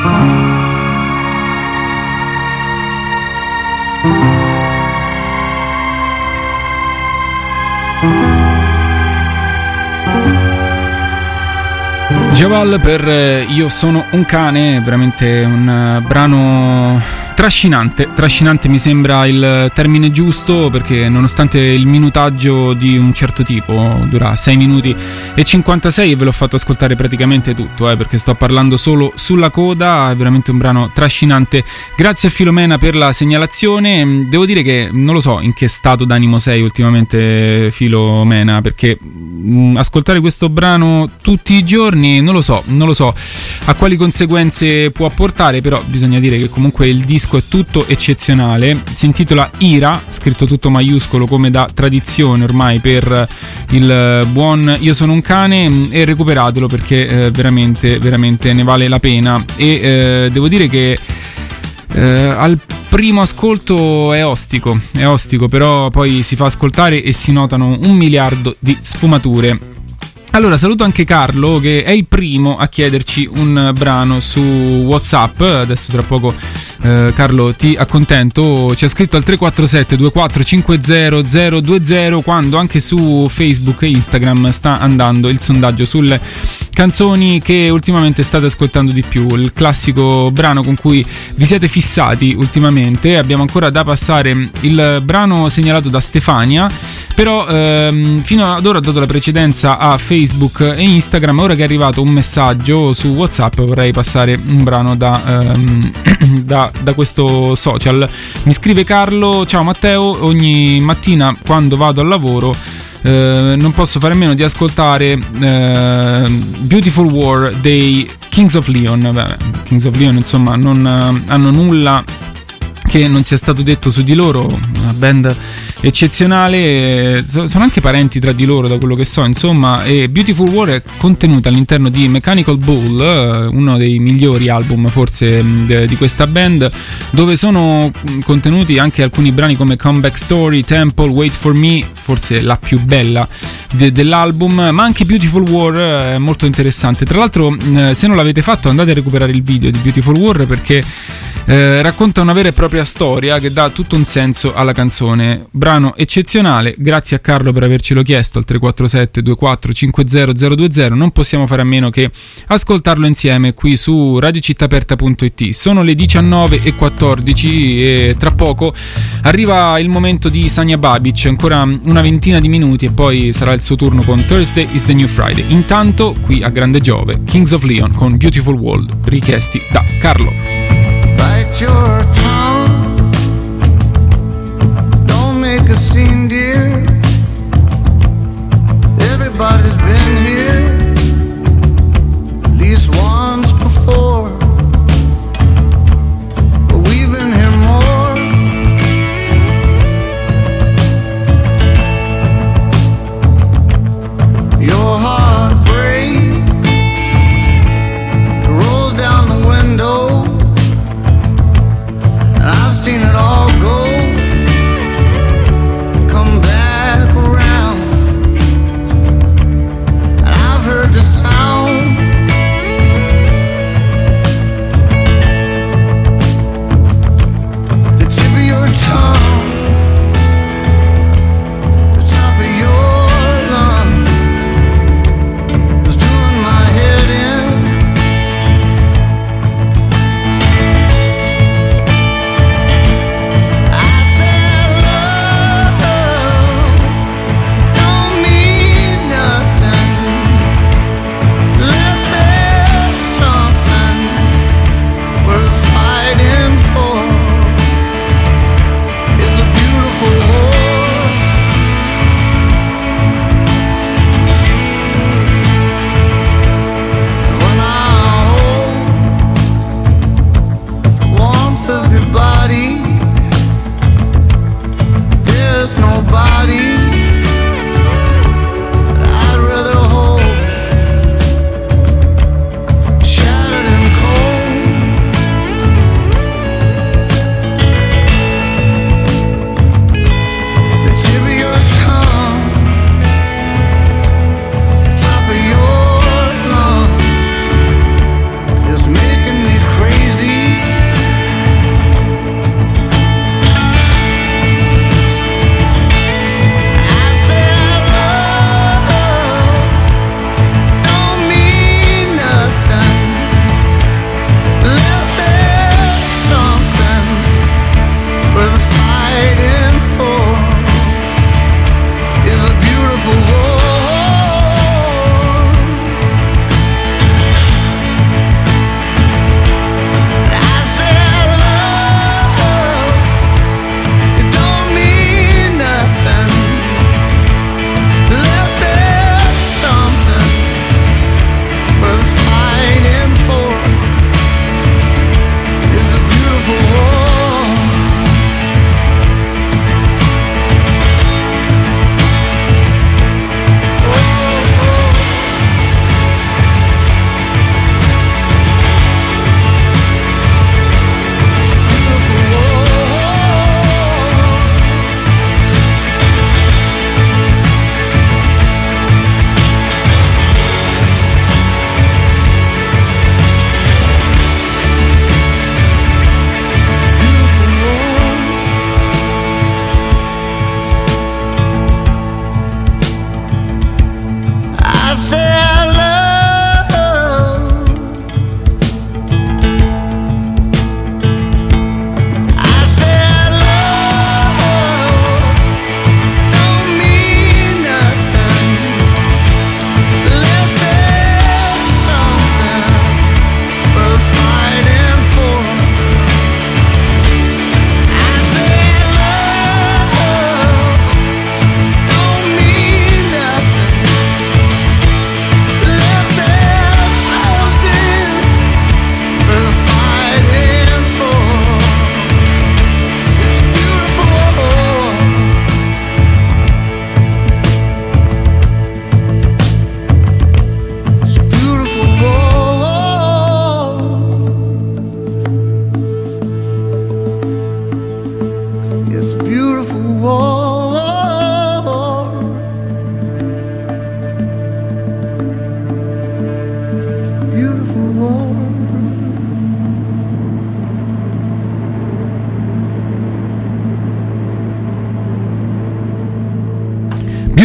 Javal per Io sono un cane, veramente un uh, brano trascinante, trascinante mi sembra il termine giusto, perché nonostante il minutaggio di un certo tipo, dura sei minuti e cinquantasei, e ve l'ho fatto ascoltare praticamente tutto, eh, perché sto parlando solo sulla coda, è veramente un brano trascinante. Grazie a Filomena per la segnalazione. Devo dire che non lo so in che stato d'animo sei ultimamente, Filomena, perché mh, ascoltare questo brano tutti i giorni, non lo so, non lo so a quali conseguenze può portare, però bisogna dire che comunque il disco è tutto eccezionale. Si intitola Ira, scritto tutto maiuscolo come da tradizione ormai per il buon Io sono un cane, e recuperatelo perché eh, veramente veramente ne vale la pena. E eh, devo dire che eh, al primo ascolto è ostico, è ostico, però poi si fa ascoltare e si notano un miliardo di sfumature. Allora, saluto anche Carlo, che è il primo a chiederci un brano su WhatsApp. Adesso tra poco eh, Carlo ti accontento. Ci ha scritto al tre quattro sette due quattro cinque zero zero due zero, quando anche su Facebook e Instagram sta andando il sondaggio sulle canzoni che ultimamente state ascoltando di più, il classico brano con cui vi siete fissati ultimamente. Abbiamo ancora da passare il brano segnalato da Stefania, però ehm, fino ad ora ho dato la precedenza a Facebook e Instagram. Ora che è arrivato un messaggio su WhatsApp vorrei passare un brano da, ehm, da, da questo social. Mi scrive Carlo: ciao Matteo, ogni mattina quando vado al lavoro Uh, non posso fare a meno di ascoltare uh, Beautiful War dei Kings of Leon. Beh, Kings of Leon insomma non uh, hanno nulla che non sia stato detto su di loro, una band eccezionale, sono anche parenti tra di loro da quello che so, insomma. E Beautiful War è contenuta all'interno di Mechanical Bull, uno dei migliori album forse di questa band, dove sono contenuti anche alcuni brani come Comeback Story, Temple, Wait For Me, forse la più bella de- dell'album, ma anche Beautiful War è molto interessante. Tra l'altro, se non l'avete fatto, andate a recuperare il video di Beautiful War, perché Eh, racconta una vera e propria storia che dà tutto un senso alla canzone. Brano eccezionale, grazie a Carlo per avercelo chiesto al tre quattro sette due quattro cinque zero zero due zero. Non possiamo fare a meno che ascoltarlo insieme qui su radio città aperta punto it. Sono le diciannove e quattordici e tra poco arriva il momento di Sanja Babic, ancora una ventina di minuti e poi sarà il suo turno con Thursday is the New Friday. Intanto qui a Grande Giove, Kings of Leon con Beautiful World, richiesti da Carlo. Bite your tongue, don't make a scene, dear. Everybody's been here at least once before, but we've been here more. Your heart breaks, rolls down the window.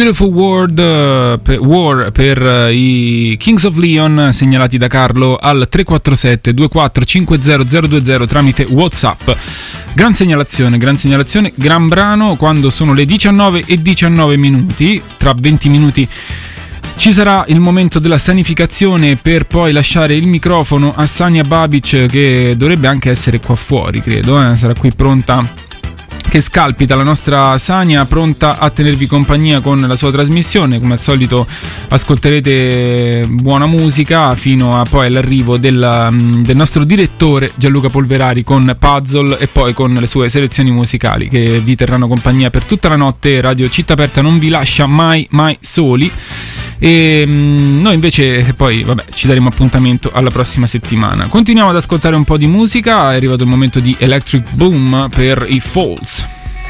Beautiful World, uh, per, War per uh, i Kings of Leon, segnalati da Carlo al tre quattro sette due quattro cinque zero zero due zero tramite WhatsApp. Gran segnalazione, gran segnalazione, gran brano. Quando sono le diciannove e diciannove minuti, tra venti minuti ci sarà il momento della sanificazione per poi lasciare il microfono a Sania Babic, che dovrebbe anche essere qua fuori, credo, eh? Sarà qui pronta, che scalpita la nostra Sania, pronta a tenervi compagnia con la sua trasmissione. Come al solito ascolterete buona musica fino a poi all'arrivo del, del nostro direttore Gianluca Polverari con Puzzle e poi con le sue selezioni musicali che vi terranno compagnia per tutta la notte. Radio Città Aperta non vi lascia mai mai soli. E mh, noi invece poi vabbè ci daremo appuntamento alla prossima settimana. Continuiamo ad ascoltare un po' di musica. È arrivato il momento di Electric Boom per i Falls.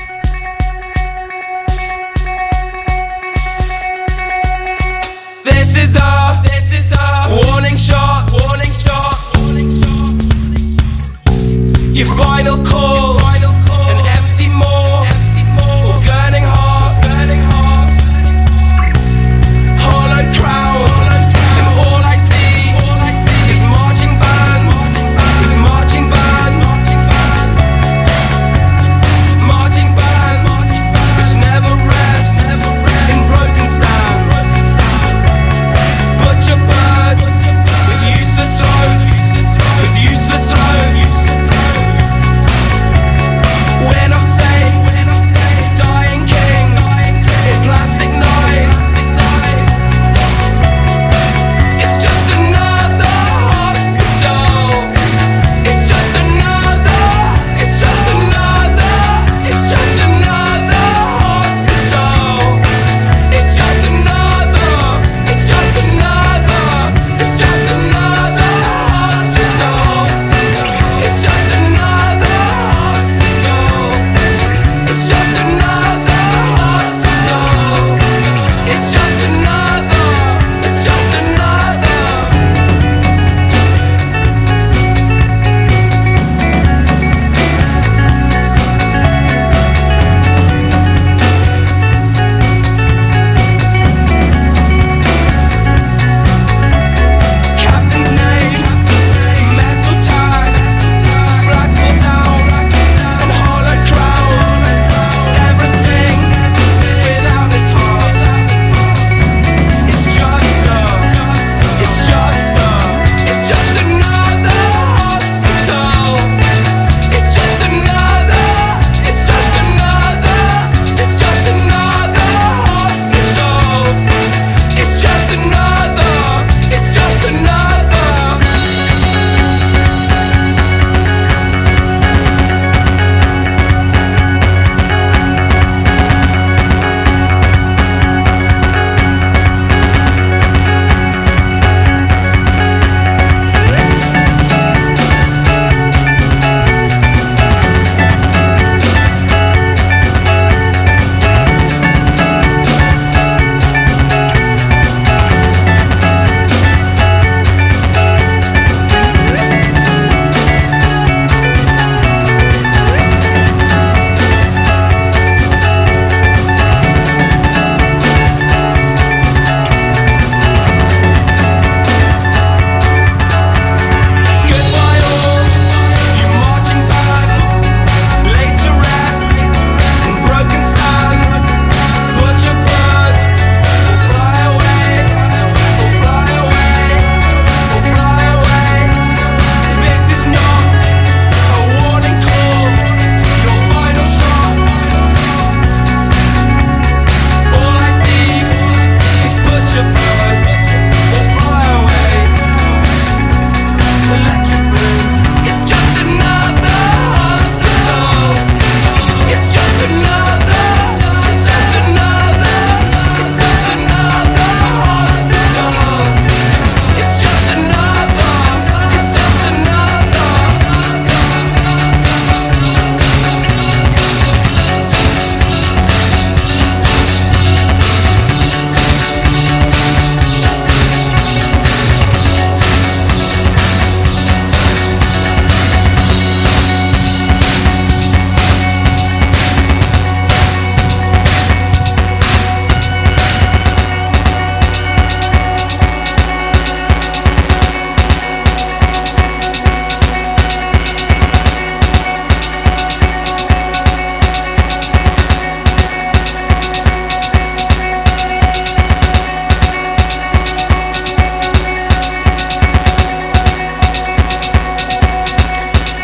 This is a, this is a warning shot, warning shot, warning shot. Your final call, final call. An empty more, empty more. Or burning heart, burning heart. Hollow crown, and all I see, all I see is marching bands, is marching bands, marching bands, which never rest in broken stands. Butcher birds with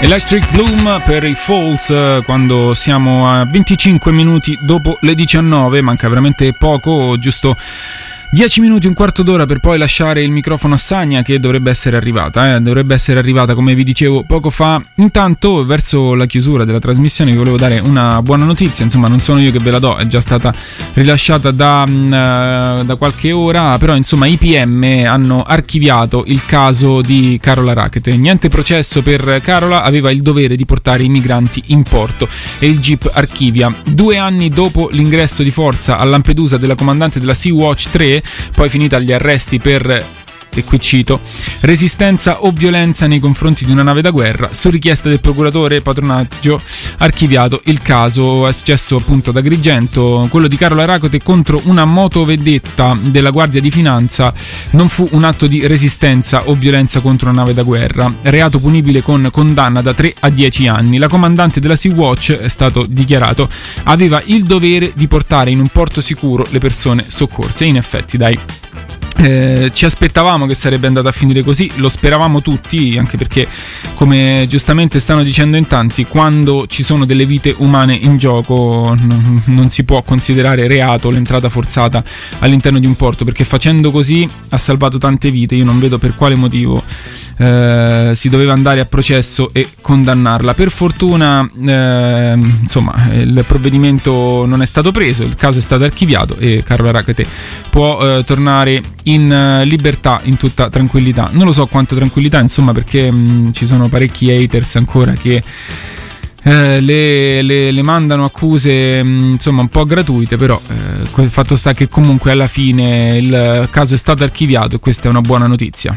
Electric Bloom per i Falls, quando siamo a venticinque minuti dopo le diciannove, manca veramente poco, giusto dieci minuti, un quarto d'ora per poi lasciare il microfono a Sania, che dovrebbe essere arrivata, eh? dovrebbe essere arrivata come vi dicevo poco fa. Intanto, verso la chiusura della trasmissione, vi volevo dare una buona notizia, insomma non sono io che ve la do, è già stata rilasciata da, uh, da qualche ora, però insomma i P M hanno archiviato il caso di Carola Rackete. Niente processo per Carola, aveva il dovere di portare i migranti in porto e il G I P archivia. Due anni dopo l'ingresso di forza a Lampedusa della comandante della Sea-Watch tre, poi finita agli arresti per, e qui cito, resistenza o violenza nei confronti di una nave da guerra, su richiesta del procuratore patronaggio archiviato il caso. È successo appunto ad Agrigento. Quello di Carola Rackete contro una motovedetta della Guardia di Finanza non fu un atto di resistenza o violenza contro una nave da guerra, reato punibile con condanna da tre a dieci anni. La comandante della Sea-Watch, è stato dichiarato, aveva il dovere di portare in un porto sicuro le persone soccorse. In effetti, dai, Eh, ci aspettavamo che sarebbe andata a finire così, lo speravamo tutti, anche perché, come giustamente stanno dicendo in tanti, quando ci sono delle vite umane in gioco n- non si può considerare reato l'entrata forzata all'interno di un porto, perché facendo così ha salvato tante vite. Io non vedo per quale motivo eh, si doveva andare a processo e condannarla. Per fortuna eh, insomma il provvedimento non è stato preso, il caso è stato archiviato e Carola Rackete può eh, tornare in libertà, in tutta tranquillità. Non lo so quanta tranquillità, insomma, perché mh, ci sono parecchi haters ancora che eh, le, le, le mandano accuse mh, insomma un po' gratuite, però eh, il fatto sta che comunque alla fine il caso è stato archiviato e questa è una buona notizia.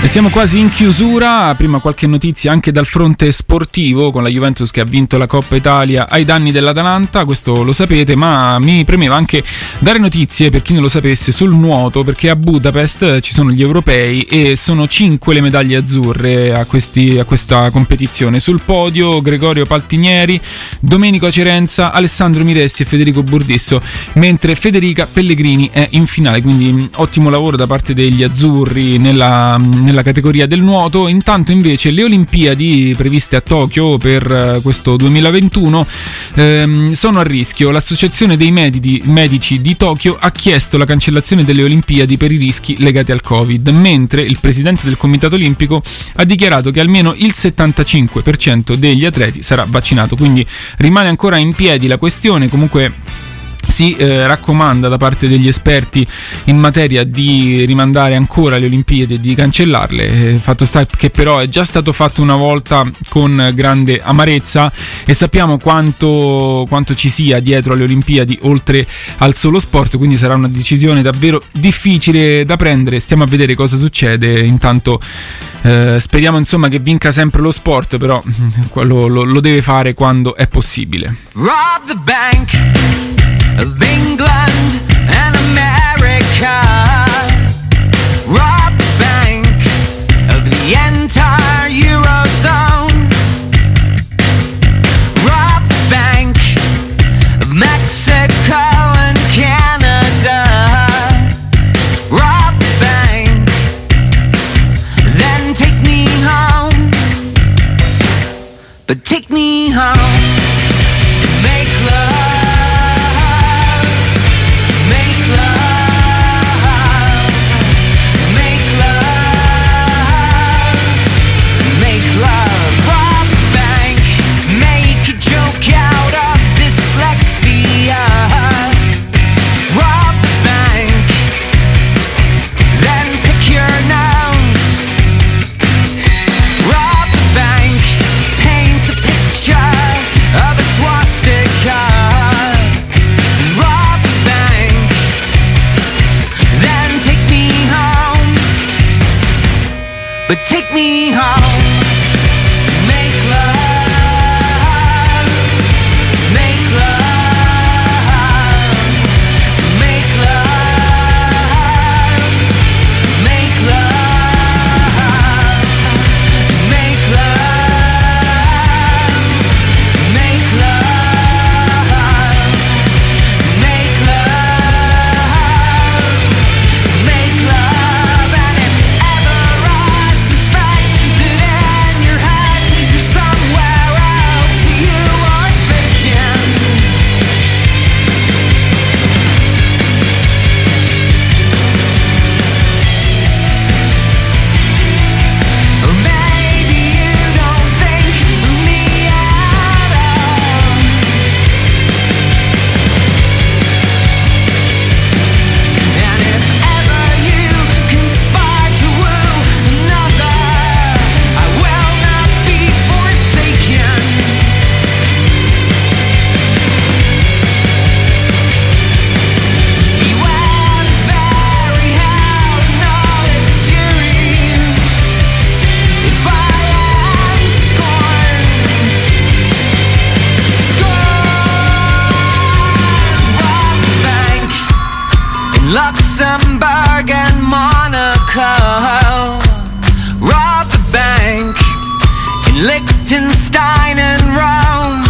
E siamo quasi in chiusura, prima qualche notizia anche dal fronte sportivo, con la Juventus che ha vinto la Coppa Italia ai danni dell'Atalanta, questo lo sapete, ma mi premeva anche dare notizie, per chi non lo sapesse, sul nuoto, perché a Budapest ci sono gli europei e sono cinque le medaglie azzurre a, questi, a questa competizione. Sul podio Gregorio Paltinieri, Domenico Cerenza, Alessandro Miressi e Federico Burdisso, mentre Federica Pellegrini è in finale, quindi ottimo lavoro da parte degli azzurri nella, nella categoria del nuoto. Intanto invece le Olimpiadi previste a Tokyo per questo duemilaventuno ehm, sono a rischio. L'associazione dei medici, medici di Tokyo ha chiesto la cancellazione delle Olimpiadi per i rischi legati al Covid, mentre il presidente del Comitato Olimpico ha dichiarato che almeno il settantacinque per cento degli atleti sarà vaccinato, quindi rimane ancora in piedi la questione. Comunque si eh, raccomanda da parte degli esperti in materia di rimandare ancora le Olimpiadi e di cancellarle. Eh, fatto sta che però è già stato fatto una volta con grande amarezza e sappiamo quanto, quanto ci sia dietro alle Olimpiadi oltre al solo sport, quindi sarà una decisione davvero difficile da prendere. Stiamo a vedere cosa succede. Intanto eh, speriamo insomma che vinca sempre lo sport, però lo, lo, lo deve fare quando è possibile. Rob the bank of England and America. Rob the bank of the entire Eurozone. Rob the bank of Mexico and Canada. Rob the bank, then take me home. But take me home and make love. But take me home, make love, make love, make love, make love, make love, make love, make love, make love, and if ever I suspect that in your head you're somewhere else, you are thinking. Or maybe you don't think of me at all. And if ever you conspire to woo another, I will not be forsaken. Beware the very hell and all its fury. If I am scorned, scorned, rob the bank in Luxembourg and Monaco. Rob the bank in Liechtenstein and Rome.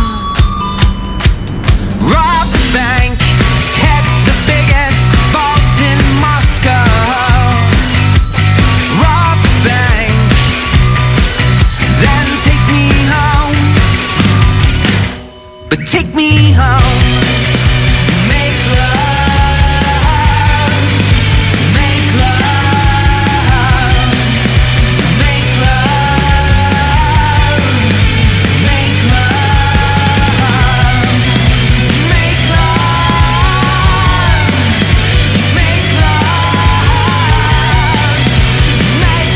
Rob the bank, hit the biggest vault in Moscow. Rob the bank, then take me home. But take me home, make love, make love, make love, make love, make love, make love, make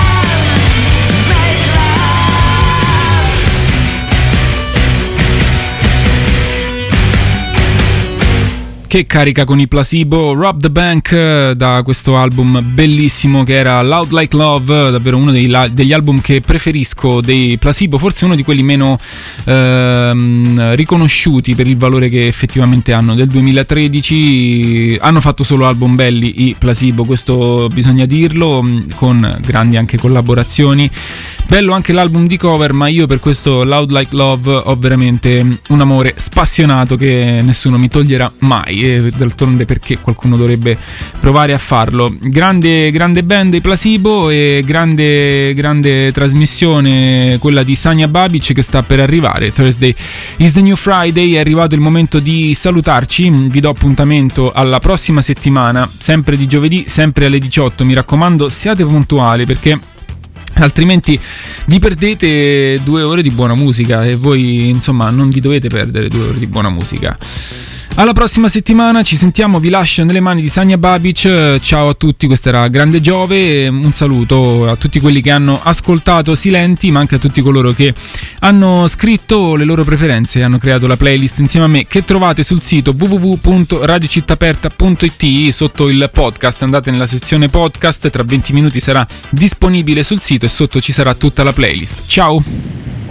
love, make love. Che carica con i Placebo, Rob the Bank, da questo album bellissimo che era Loud Like Love, davvero uno dei, degli album che preferisco dei Placebo, forse uno di quelli meno ehm, riconosciuti per il valore che effettivamente hanno. Del duemilatredici hanno fatto solo album belli i Placebo, questo bisogna dirlo, con grandi anche collaborazioni. Bello anche l'album di cover, ma io per questo Loud Like Love ho veramente un amore spassionato che nessuno mi toglierà mai, e d'altronde perché qualcuno dovrebbe provare a farlo. Grande, grande band i Placebo, e grande, grande trasmissione quella di Sanja Babic che sta per arrivare. Thursday is the new Friday, è arrivato il momento di salutarci, vi do appuntamento alla prossima settimana, sempre di giovedì, sempre alle diciotto, mi raccomando siate puntuali perché altrimenti vi perdete due ore di buona musica, e voi insomma non vi dovete perdere due ore di buona musica. Alla prossima settimana, ci sentiamo, vi lascio nelle mani di Sanja Babic. Ciao a tutti, questa era Grande Giove, un saluto a tutti quelli che hanno ascoltato Silenti, ma anche a tutti coloro che hanno scritto le loro preferenze e hanno creato la playlist insieme a me, che trovate sul sito w w w punto radio città aperta punto i t. Sotto il podcast andate nella sezione podcast, tra venti minuti sarà disponibile sul sito e sotto ci sarà tutta la playlist. Ciao!